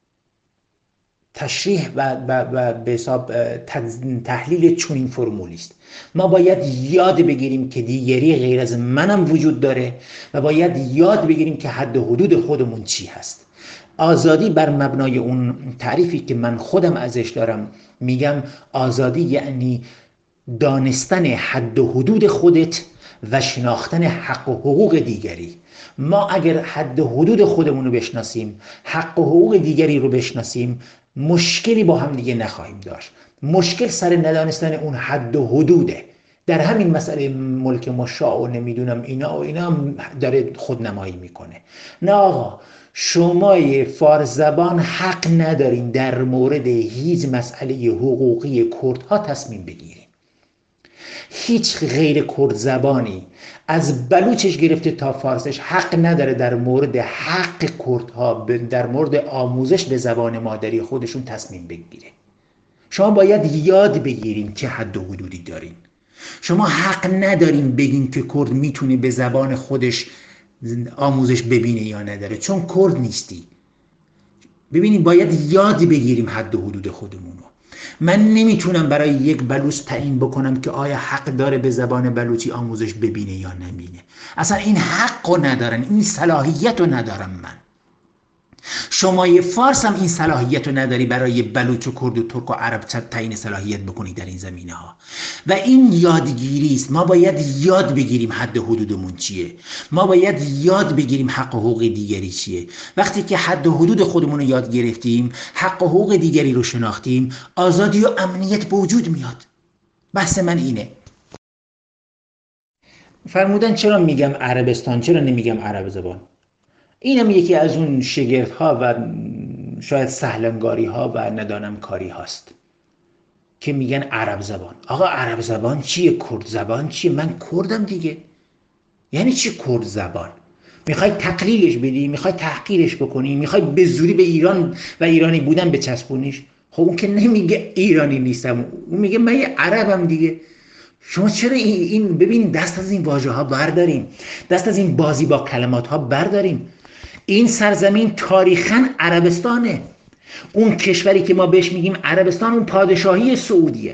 تشریح و به حساب تحلیل چنین فرمولی است. ما باید یاد بگیریم که دیگری غیر از منم وجود داره و باید یاد بگیریم که حد و حدود خودمون چی هست. آزادی بر مبنای اون تعریفی که من خودم ازش دارم میگم، آزادی یعنی دانستن حد و حدود خودت و شناختن حق و حقوق دیگری. ما اگر حد و حدود خودمون رو بشناسیم، حق و حقوق دیگری رو بشناسیم، مشکلی با هم دیگه نخواهیم داشت. مشکل سر ندانستن اون حد و حدوده. در همین مسئله ملک مشاع و نمیدونم اینا داره خودنمایی میکنه. نه آقا، شما فارس زبان حق ندارین در مورد هیچ مسئله حقوقی کردها تصمیم بگیرین. هیچ غیر کرد زبانی از بلوچش گرفته تا فارسش حق نداره در مورد حق کردها، در مورد آموزش به زبان مادری خودشون تصمیم بگیره. شما باید یاد بگیرین که حد و حدودی دارین. شما حق ندارین بگین که کرد میتونه به زبان خودش آموزش ببینه یا نداره، چون کرد نیستی. ببینید، باید یاد بگیریم حد و حدود خودمونو. من نمیتونم برای یک بلوچ تعیین بکنم که آیا حق داره به زبان بلوچی آموزش ببینه یا نبینه. اصلا این حق رو ندارن، این صلاحیت رو ندارم من. شما فارس هم این صلاحیت رو نداری برای بلوچ و کرد و ترک و عرب تعیین صلاحیت بکنی در این زمینه ها. و این یادگیری است. ما باید یاد بگیریم حد و حدودمون چیه. ما باید یاد بگیریم حق و حقوق دیگری چیه. وقتی که حد و حدود خودمون رو یاد گرفتیم، حق و حقوق دیگری رو شناختیم، آزادی و امنیت به وجود میاد. بحث من اینه. فرمودن چرا میگم عربستان، چرا نمیگم عرب زبان؟ اینم یکی از اون شگفت‌ها و شاید سهلنگاری‌ها و ندانم کاری هاست که میگن عرب زبان. آقا عرب زبان چیه؟ کرد زبان چیه؟ من کردم دیگه. یعنی چی کرد زبان؟ میخوای تقلیلش بدی؟ میخوای تحقیرش بکنی؟ میخوای به زوری به ایران و ایرانی بودن بچسبونیش؟ خب اون که نمیگه ایرانی نیستم، اون میگه من یه عربم دیگه. شما چرا این ببین، دست از این واژه ها برداریم، دست از این بازی با کلمات ها برداریم. این سرزمین تاریخاً عربستانه. اون کشوری که ما بهش میگیم عربستان، اون پادشاهی سعودیه.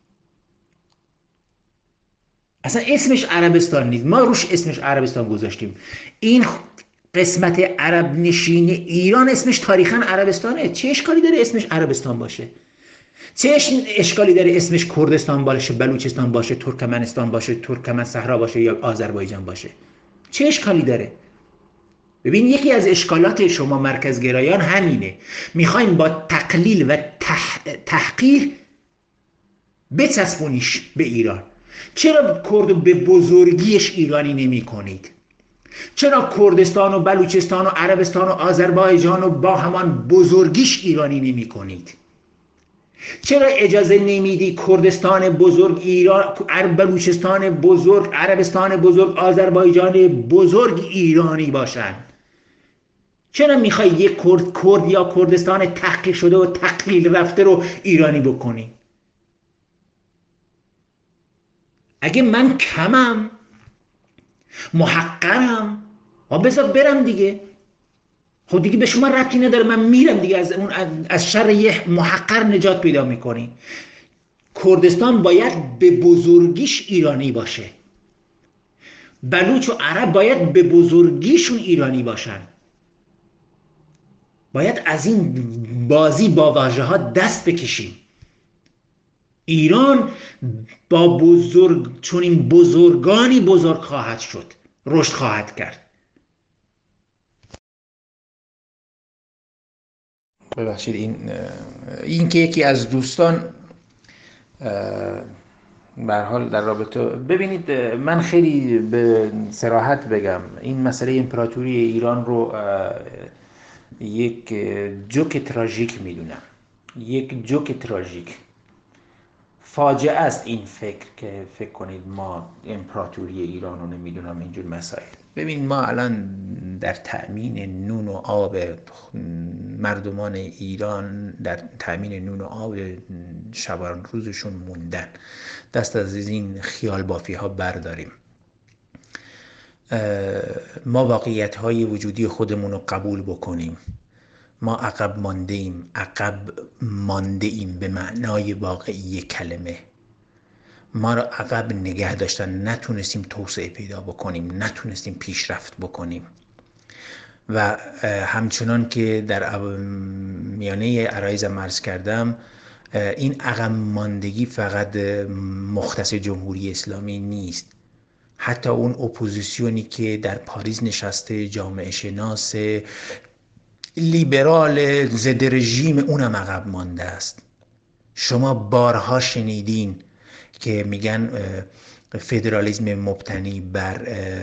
اصلا اسمش عربستان نیست، ما روش اسمش عربستان گذاشتیم. این قسمت عرب نشین ایران اسمش تاریخاً عربستانه. چه اشکالی داره اسمش عربستان باشه؟ چه اشکالی داره اسمش کردستان باشه، بلوچستان باشه، ترکمنستان باشه، ترکمن صحرا باشه یا آذربایجان باشه؟ چه اشکالی داره؟ ببین، یکی از اشکالات شما مرکزگرایان همینه. میخوایم با تقلیل و تحقیر بچسبونیش به ایران. چرا کرد رو به بزرگیش ایرانی نمی کنید؟ چرا کردستان و بلوچستان و عربستان و آذربایجان رو با همان بزرگیش ایرانی نمی کنید؟ چرا اجازه نمیدی کردستان بزرگ، ایران، بلوچستان بزرگ، عربستان بزرگ، آذربایجان بزرگ ایرانی باشن؟ چرا میخوای یک کرد یا کردستان تحقیر شده و تقلیل رفته رو ایرانی بکنی؟ اگه من کمم، محقرم، بذار برم دیگه. خب دیگه به شما ربطی نداره، من میرم دیگه. از شر یه محقر نجات پیدا میکنی. کردستان باید به بزرگیش ایرانی باشه. بلوچ و عرب باید به بزرگیشون ایرانی باشن. باید از این بازی با واژه ها دست بکشیم. ایران با چون این بزرگانی بزرگ خواهد شد، رشد خواهد کرد. ببخشید این که یکی از دوستان به هر حال در رابطه، ببینید من خیلی به صراحت بگم این مسئله امپراتوری ایران رو یک جوک تراژیک میدونم. یک جوک تراژیک. فاجعه است این فکر که فکر کنید ما امپراتوری ایران رو نمیدونم اینجور مسائل. ببین ما الان در تأمین نون و آب مردمان ایران، در تأمین نون و آب شبان روزشون موندن. دست از این خیال بافی ها برداریم. ما واقعیت های وجودی خودمون رو قبول بکنیم. ما عقب مانده ایم به معنای واقعی کلمه. ما را عقب نگه داشتن، نتونستیم توسعه پیدا بکنیم، نتونستیم پیشرفت بکنیم و همچنان که در میانه عرایزم عرض کردم این عقب ماندگی فقط مختص جمهوری اسلامی نیست. حتی اون اپوزیسیونی که در پاریس نشسته، جامعه شناس لیبرال ضد رژیم، اونم عقب مانده است. شما بارها شنیدین که میگن فدرالیسم مبتنی بر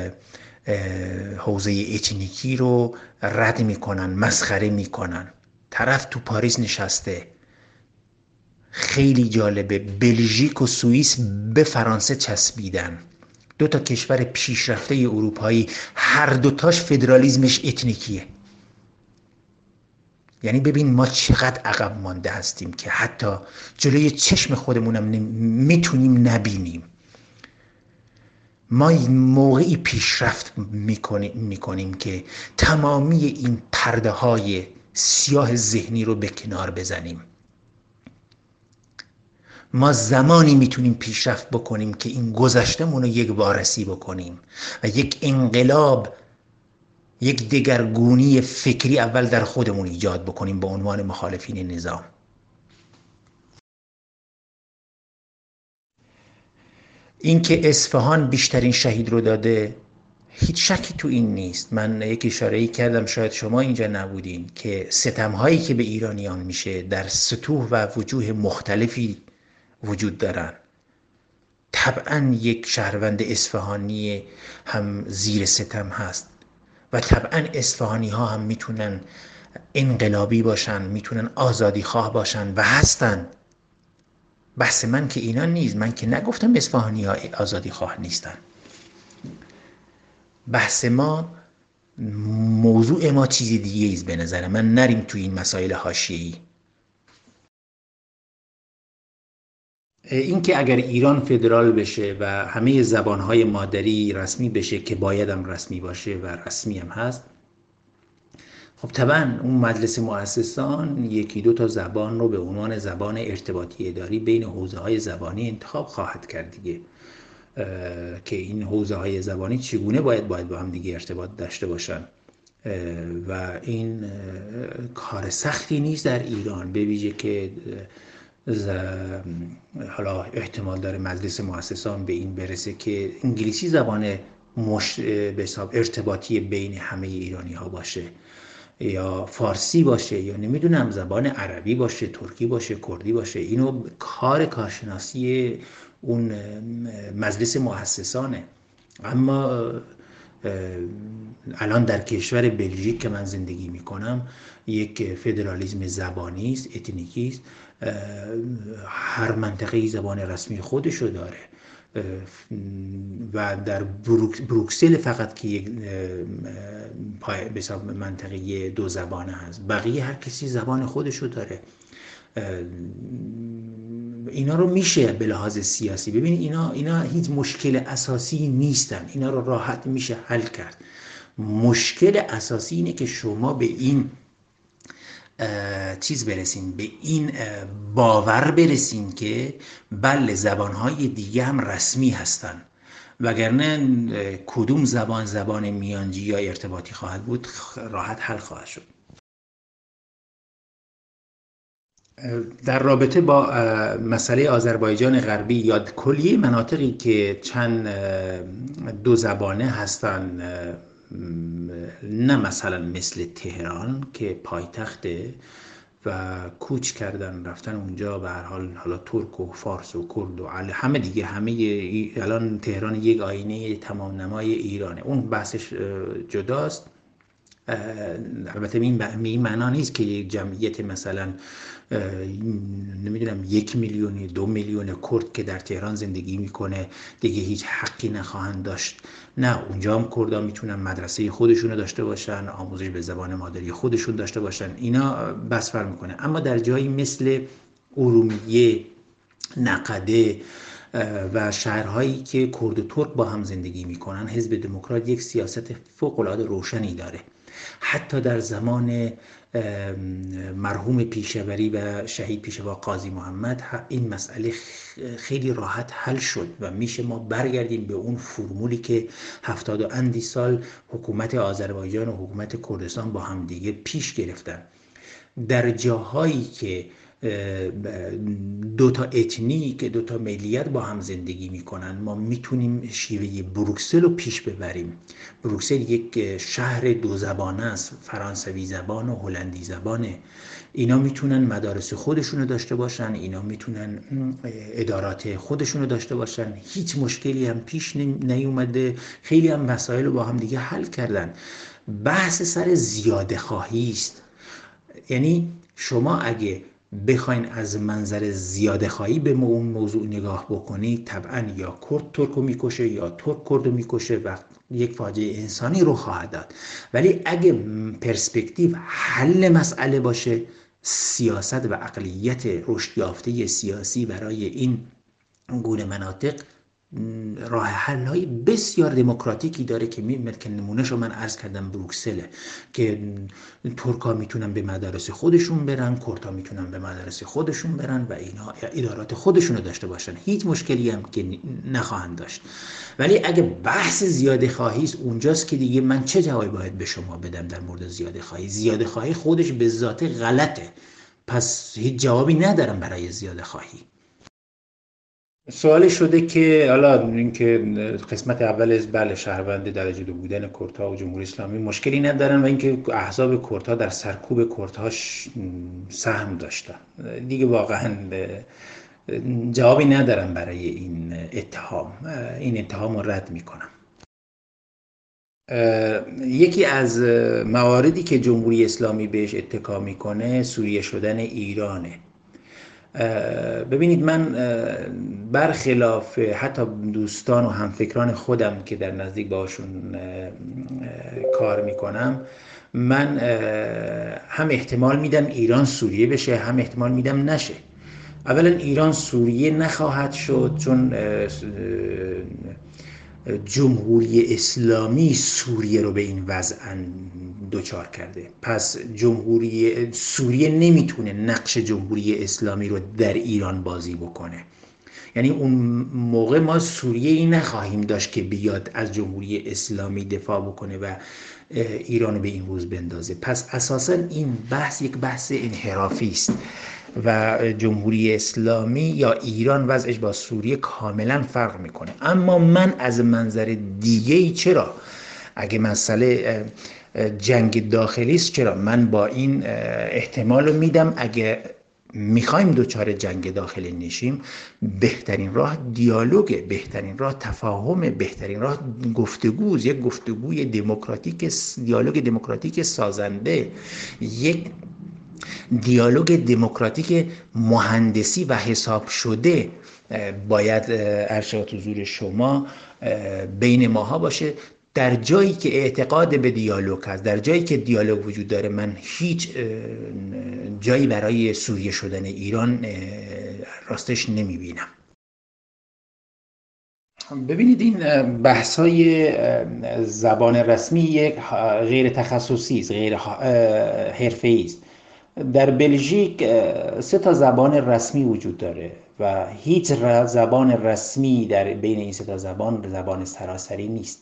حوزه اتنیکی رو رد میکنن، مسخره میکنن. طرف تو پاریس نشسته. خیلی جالبه، بلژیک و سوئیس به فرانسه چسبیدن. دو تا کشور پیشرفته اروپایی، هر دوتاش فدرالیسمش اتنیکیه. یعنی ببین ما چقدر عقب مانده هستیم که حتی جلوی چشم خودمونم میتونیم نبینیم. ما موقعی پیشرفت میکنیم که تمامی این پرده های سیاه ذهنی رو به کنار بزنیم. ما زمانی میتونیم پیشرفت بکنیم که این گذشتمون رو یک وارسی بکنیم و یک انقلاب، یک دگرگونی فکری اول در خودمون ایجاد بکنیم به عنوان مخالفین نظام. این که اصفهان بیشترین شهید رو داده، هیچ شکی تو این نیست. من یک اشاره‌ای کردم، شاید شما اینجا نبودین، که ستم‌هایی که به ایرانیان میشه در سطوح و وجوه مختلفی وجود دارن. طبعا یک شهروند اصفهانی هم زیر ستم هست و طبعا اصفهانی ها هم میتونن انقلابی باشن، میتونن آزادی خواه باشن و هستن. بحث من که اینا نیست. من که نگفتم اصفهانی ها آزادی خواه نیستن. بحث ما، موضوع ما چیز دیگه ایست به نظر من. نریم توی این مسائل حاشیه‌ای. این که اگر ایران فدرال بشه و همه زبانهای مادری رسمی بشه که باید هم رسمی باشه و رسمی هم هست، خب طبعا اون مجلس مؤسسان یکی دو تا زبان رو به عنوان زبان ارتباطی اداری بین حوزه های زبانی انتخاب خواهد کرد دیگه، که این حوزه های زبانی چگونه باید با هم دیگه ارتباط داشته باشن و این کار سختی نیست در ایران، به ویژه که حالا احتمال داره مجلس مؤسسان به این برسه که انگلیسی زبان به حساب ارتباطی بین همه ایرانی ها باشه یا فارسی باشه یا نمیدونم زبان عربی باشه، ترکی باشه، کردی باشه. اینو کارشناسی اون مجلس مؤسسانه. اما الان در کشور بلژیک که من زندگی میکنم یک فدرالیسم زبانی است، اتنیکی است. هر منطقه زبان رسمی خودشو داره و در بروکسل فقط که یک منطقه دو زبانه هست، بقیه هر کسی زبان خودشو داره. اینا رو میشه به لحاظ سیاسی ببینید، اینا هیچ مشکل اساسی نیستن، اینا رو راحت میشه حل کرد. مشکل اساسی اینه که شما به این چیز برسین، به این باور برسین که بله زبانهای دیگه هم رسمی هستن، وگرنه کدوم زبان میانجی یا ارتباطی خواهد بود راحت حل خواهد شد. در رابطه با مسئله آذربایجان غربی یا کلیه مناطقی که چند دو زبانه هستن، نه مثلا مثل تهران که پایتخته و کوچ کردن رفتن اونجا، به هر حال حالا ترک و فارس و کرد و همه دیگه، الان تهران یک آینه تمام نمای ایرانه، اون بحثش جداست. البته این معنا نیست که یک جمعیت مثلا نمیدونم 1 میلیون 2 میلیون کرد که در تهران زندگی میکنه دیگه هیچ حقی نخواهند داشت. نه، اونجا هم کردها میتونن مدرسه خودشونو داشته باشن، آموزش به زبان مادری خودشون داشته باشن، اینا بس فرق میکنه. اما در جایی مثل ارومیه، نقده و شهرهایی که کرد و ترک با هم زندگی میکنن، حزب دموکرات یک سیاست فوق العاده روشنی داره. حتی در زمان مرحوم پیشوری و شهید پیشوا قاضی محمد این مسئله خیلی راحت حل شد و میشه ما برگردیم به اون فرمولی که 70 و اندی سال حکومت آذربایجان و حکومت کردستان با هم دیگه پیش گرفتن. در جاهایی که دوتا اتنیک، دوتا ملیت با هم زندگی میکنن، ما میتونیم شیوه بروکسل رو پیش ببریم. بروکسل یک شهر دو زبانه است، فرانسوی زبان و هلندی زبانه. اینا میتونن مدارس خودشونو داشته باشن، اینا میتونن ادارات خودشونو داشته باشن، هیچ مشکلی هم پیش نیومده، خیلی هم مسائل رو با هم دیگه حل کردن. بحث سر زیاده خواهی است. یعنی شما اگه بخواین از منظر زیاده خواهی به اون موضوع نگاه بکنید، طبعا یا کرد ترکو میکشه یا ترک کردو میکشه و یک فاجعه انسانی رو خواهد داد. ولی اگه پرسپکتیو حل مسئله باشه، سیاست و عقلیت رشد یافته سیاسی برای این گونه مناطق راه حل‌های بسیار دموکراتیکی داره که نمونهشو من عرض کردم بروکسله، که ترکا میتونن به مدارس خودشون برن، کردها میتونن به مدارس خودشون برن و اینا ادارات خودشونو داشته باشن، هیچ مشکلی هم که نخواهند داشت. ولی اگه بحث زیاده خواهی است، اونجاست که دیگه من چه جوابی باید به شما بدم در مورد زیاده خواهی؟ زیاده خواهی خودش به ذات غلطه، پس هیچ جوابی ندارم برای زیاده خواهی. سوال شده که حالا اینکه قسمت اول بله شهروند درجه 2 بودن کردها و جمهوری اسلامی مشکلی ندارن و اینکه احزاب کردها در سرکوب کردها سهم داشتن، دیگه واقعا جوابی ندارم برای این اتهام رو رد میکنم. یکی از مواردی که جمهوری اسلامی بهش اتکا میکنه سوریه شدن ایرانه. ببینید، من برخلاف حتی دوستان و همفکران خودم که در نزدیک باشون کار میکنم، من هم احتمال میدم ایران سوریه بشه، هم احتمال میدم نشه. اولا ایران سوریه نخواهد شد، چون جمهوری اسلامی سوریه رو به این وضع دوچار کرده. پس جمهوری سوریه نمیتونه نقش جمهوری اسلامی رو در ایران بازی بکنه. یعنی اون موقع ما سوریه ای نخواهیم داشت که بیاد از جمهوری اسلامی دفاع بکنه و ایران رو به این روز بندازه. پس اساساً این بحث یک بحث انحرافی است و جمهوری اسلامی یا ایران وضعش با سوریه کاملا فرق میکنه. اما من از منظر دیگه‌ای، چرا اگه مسئله جنگ داخلی است، چرا من با این احتمال رو میدم اگه میخوایم دوچار جنگ داخلی نشیم، بهترین راه دیالوگه، بهترین راه تفاهمه، بهترین راه گفتگوست، یک گفتگوی دموکراتیک، دیالوگ دموکراتیک سازنده، یک دیالوگ دموکراتیک مهندسی و حساب شده باید ارشاد حضور شما بین ماها باشه. در جایی که اعتقاد به دیالوگ هست، در جایی که دیالوگ وجود داره، من هیچ جایی برای سوریه شدن ایران راستش نمیبینم. ببینید، این بحث‌های زبان رسمی یک غیر تخصصی است، غیر حرفه‌ای است. در بلژیک 3 زبان رسمی وجود داره و هیچ زبان رسمی در بین این 3 زبان سراسری نیست.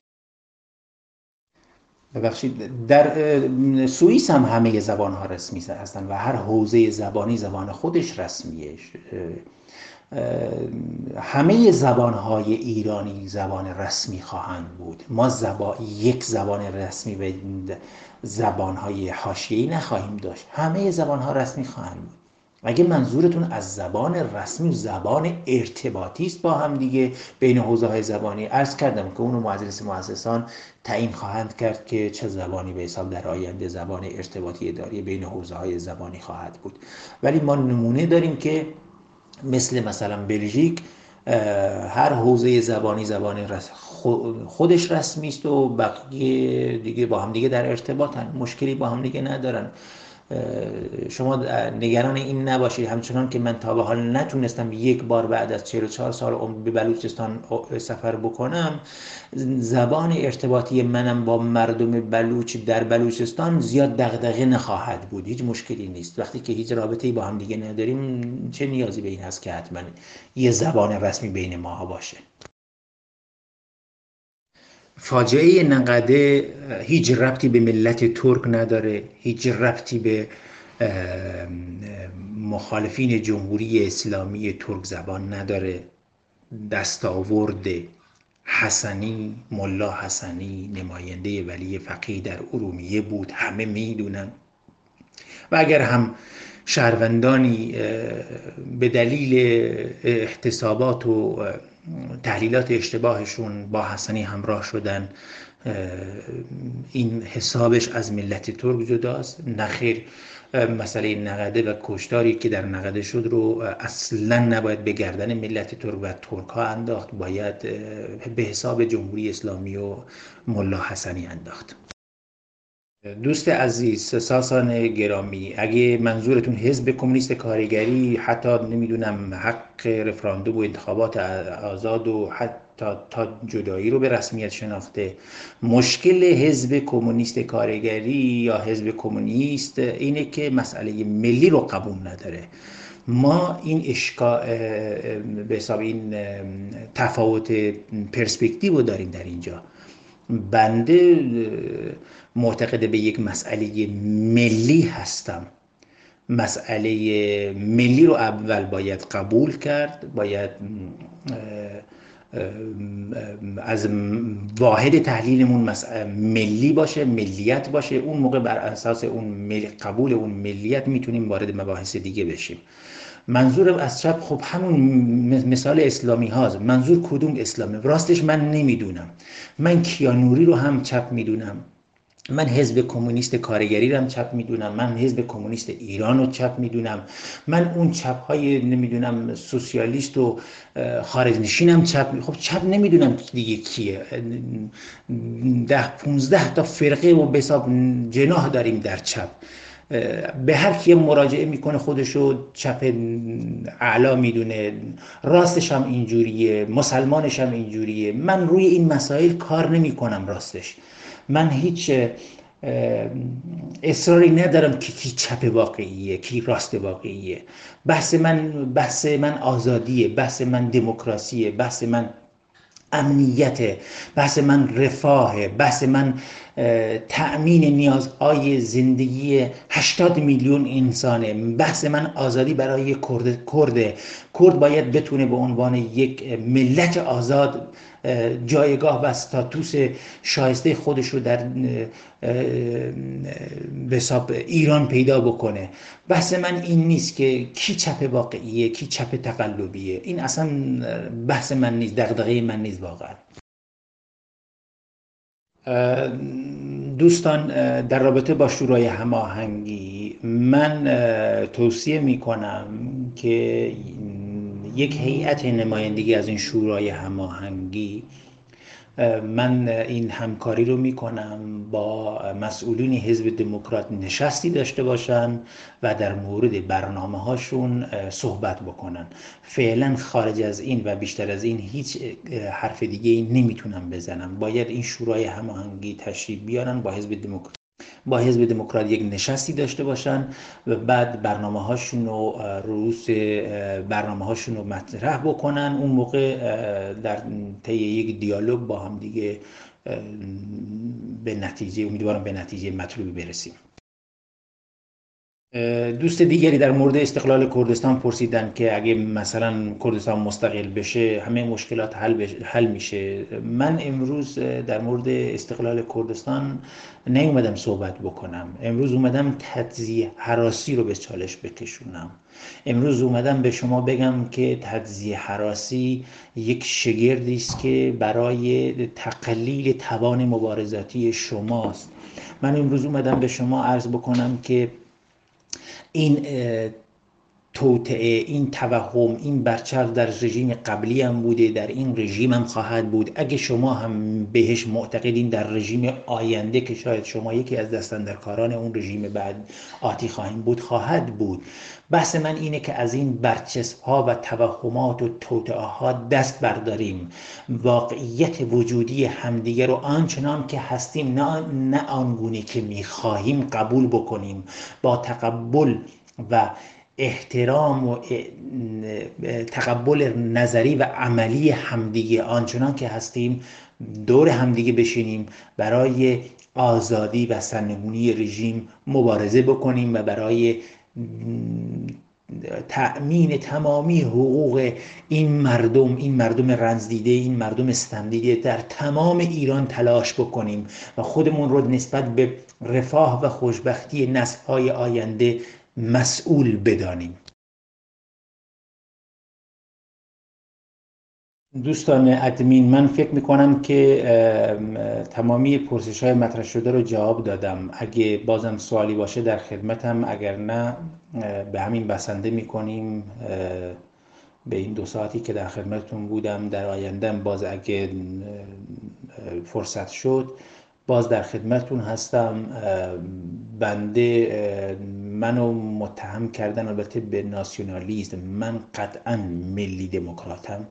ببخشید، در سوئیس هم همه زبان‌ها رسمی هستند و هر حوزه زبانی زبان خودش رسمیه. همه زبان‌های ایرانی زبان رسمی خواهند بود. ما یک زبان رسمی و زبان‌های حاشیه‌ای نخواهیم داشت. همه زبان‌ها رسمی خواهند بود. اگه منظورتون از زبان رسمی زبان ارتباطی است با هم دیگه بین حوزه‌های زبانی، عرض کردم که اونو مجلس مؤسسان تعیین خواهند کرد که چه زبانی به حساب در آینده زبان ارتباطی اداری بین حوزه‌های زبانی خواهد بود. ولی ما نمونه داریم که مثلا بلژیک هر حوزه زبانی زبان خودش رسمی است و بقیه دیگه با هم دیگه در ارتباطن، مشکلی با هم دیگه ندارن. شما نگران این نباشید، همچنان که من تا به حال نتونستم یک بار بعد از 44 سال عمر به بلوچستان سفر بکنم، زبان ارتباطی منم با مردم بلوچ در بلوچستان زیاد دغدغه نخواهد بود. هیچ مشکلی نیست. وقتی که هیچ رابطه‌ای با هم دیگه نداریم، چه نیازی به این هست که حتما یه زبان رسمی بین ما باشه؟ فاجعه نقده هیچ ربطی به ملت ترک نداره، هیچ ربطی به مخالفین جمهوری اسلامی ترک زبان نداره. دستاورد حسنی، ملا حسنی، نماینده ولی فقیه در ارومیه بود، همه میدونن. و اگر هم شهروندانی به دلیل احتسابات و تحلیلات اشتباهشون با حسنی همراه شدن، این حسابش از ملت ترک جداست. نخیر، مسئله نقده و کشتاری که در نقده شد رو اصلا نباید به گردن ملت ترک و ترک ها انداخت، باید به حساب جمهوری اسلامی و ملا حسنی انداخت. دوست عزیز، ساسان گرامی، اگه منظورتون حزب کمونیست کارگری حتی نمیدونم حق رفراندوم و انتخابات آزاد و حتی تا جدایی رو به رسمیت شناخته، مشکل حزب کمونیست کارگری یا حزب کمونیست اینه که مسئله ملی رو قبول نداره. ما این به حساب این تفاوت پرسپکتیو رو داریم در اینجا. بنده معتقد به یک مسئله ملی هستم. مسئله ملی رو اول باید قبول کرد، باید از واحد تحلیلمون ملی باشه، ملیت باشه. اون موقع بر اساس اون قبول اون ملیت میتونیم وارد مباحث دیگه بشیم. منظور از چپ خب همون مثال اسلامی هاست. منظور کدوم اسلامه؟ راستش من نمیدونم. من کیانوری رو هم چپ میدونم، من حزب کمونیست کارگری رو هم چپ میدونم، من حزب کمونیست ایران رو چپ میدونم، من اون چپ های نمیدونم سوسیالیست و خارج نشینم چپ. خب چپ نمیدونم دیگه کیه. 10-15 تا فرقه و به حساب جناح داریم در چپ. به هر کی مراجعه میکنه خودشو چپ اعلا میدونه، راستش هم اینجوریه، مسلمانش هم اینجوریه. من روی این مسائل کار نمی کنم. راستش من هیچ اصراری ندارم که کی چپ واقعیه کی راست واقعیه. بحث من آزادیه، بحث من دموکراسیه، بحث من امنیت، بحث من رفاه، بحث من تأمین نیازهای زندگی 80 میلیون انسانه. بحث من آزادی برای کرد باید بتونه به عنوان یک ملت آزاد جایگاه و استاتوس شایسته خودش رو در به حساب ایران پیدا بکنه. بحث من این نیست که کی چپ واقعیه کی چپ تقلبیه، این اصلا بحث من نیست، دغدغه من نیست واقعا. دوستان، در رابطه با شورای هماهنگی من توصیه می کنم که یک هیئت نمایندگی از این شورای هماهنگی، من این همکاری رو میکنم با مسئولین حزب دموکرات نشستی داشته باشن و در مورد برنامه هاشون صحبت بکنن. فعلا خارج از این و بیشتر از این هیچ حرف دیگه ای نمیتونم بزنم. باید این شورای هماهنگی تشریف بیارن، با حزب دموکرات یک نشستی داشته باشن و بعد برنامه هاشون رو مطرح بکنن. اون موقع در طی یک دیالوگ با هم دیگه امیدوارم به نتیجه مطلوبی برسیم. دوست دیگری در مورد استقلال کردستان پرسیدن که اگه مثلا کردستان مستقل بشه همه مشکلات حل میشه. من امروز در مورد استقلال کردستان نیومدم صحبت بکنم. امروز اومدم تجزیه هراسی رو به چالش بکشونم. امروز اومدم به شما بگم که تجزیه هراسی یک شگردی است که برای تقلیل توان مبارزاتی شماست. من امروز اومدم به شما عرض بکنم که این توطئه، این توهم، این برچرخ در رژیم قبلی هم بوده، در این رژیم هم خواهد بود. اگه شما هم بهش معتقدین در رژیم آینده که شاید شما یکی از دستاندرکاران اون رژیم بعد آتی خواهیم بود، خواهد بود. بحث من اینه که از این برچسب ها و توهمات و توطئه ها دست برداریم، واقعیت وجودی همدیگه رو آنچنان که هستیم، نه آنگونه که میخواهیم قبول بکنیم. با تقبل و احترام و تقبل نظری و عملی همدیگه آنچنان که هستیم دور همدیگه بشینیم، برای آزادی و سرنگونی رژیم مبارزه بکنیم و برای تأمین تمامی حقوق این مردم رنج‌دیده، این مردم ستم‌دیده در تمام ایران تلاش بکنیم و خودمون رو نسبت به رفاه و خوشبختی نسل‌های آینده مسئول بدانیم. دوستان ادمین، من فکر میکنم که تمامی پرسش های مطرح شده رو جواب دادم. اگه بازم سوالی باشه در خدمتم، اگر نه به همین بسنده میکنیم به این 2 ساعتی که در خدمتتون بودم. در آینده باز اگه فرصت شد باز در خدمتتون هستم. بنده منو متهم کردن البته به ناسیونالیسم، من قطعا ملی دموکراتم،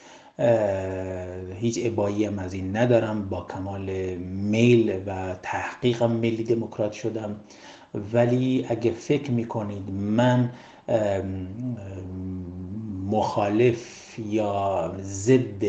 هیچ ابایی هم از این ندارم، با کمال میل و تحقیقم ملی دموکرات شدم. ولی اگه فکر میکنید من مخالف یا ضد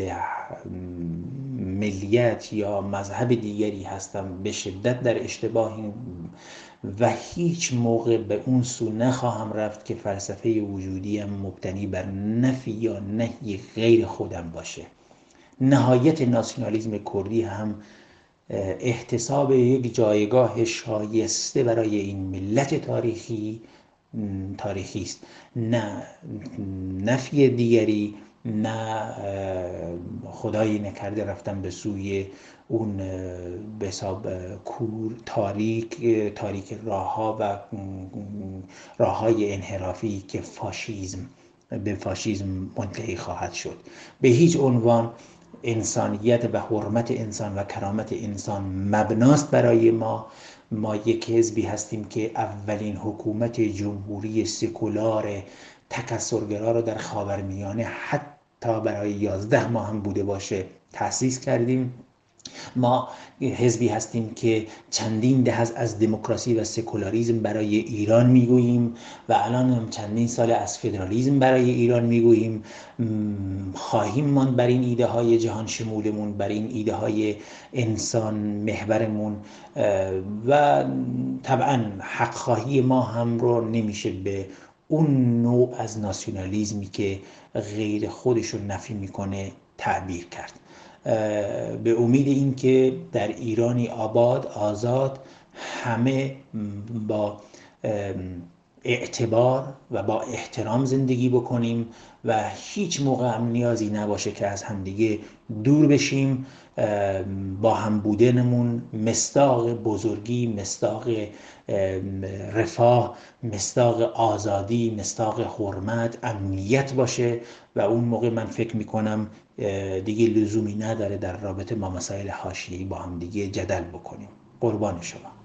ملیت یا مذهب دیگری هستم، به شدت در اشتباهیم و هیچ موقع به اون سو نخواهم رفت که فلسفه وجودیم مبتنی بر نفی یا نهی غیر خودم باشه. نهایت ناسیونالیسم کردی هم احتساب یک جایگاه شایسته برای این ملت تاریخی است، نه نفی دیگری، نه خدایی نکرده رفتن به سوی اون به حساب کور تاریک راهها و راههای انحرافی که به فاشیسم منتهی خواهد شد. به هیچ عنوان انسانیت و حرمت انسان و کرامت انسان مبناست برای ما. ما یک حزبی هستیم که اولین حکومت جمهوری سکولار تکثرگرا رو در خاورمیانه حتی برای 11 ماه هم بوده باشه تأسیس کردیم. ما حزبی هستیم که چندین دهه از دموکراسی و سکولاریسم برای ایران میگوییم و الان هم چندین سال از فدرالیسم برای ایران میگوییم. خواهیم ماند بر این ایده های جهان شمولمون، بر این ایده های انسان محورمون و طبعا حق خواهی ما هم رو نمیشه به اون نوع از ناسیونالیسمی که غیر خودش رو نفی میکنه تعبیر کرد. به امید اینکه در ایرانی آباد آزاد همه با اعتبار و با احترام زندگی بکنیم و هیچ موقع هم نیازی نباشه که از همدیگه دور بشیم. با هم بودنمون مصداق بزرگی، مصداق رفاه، مصداق آزادی، مصداق حرمت، امنیت باشه و اون موقع من فکر میکنم دیگه لزومی نداره در رابطه با مسائل حاشیه‌ای با هم دیگه جدل بکنیم. قربان شما.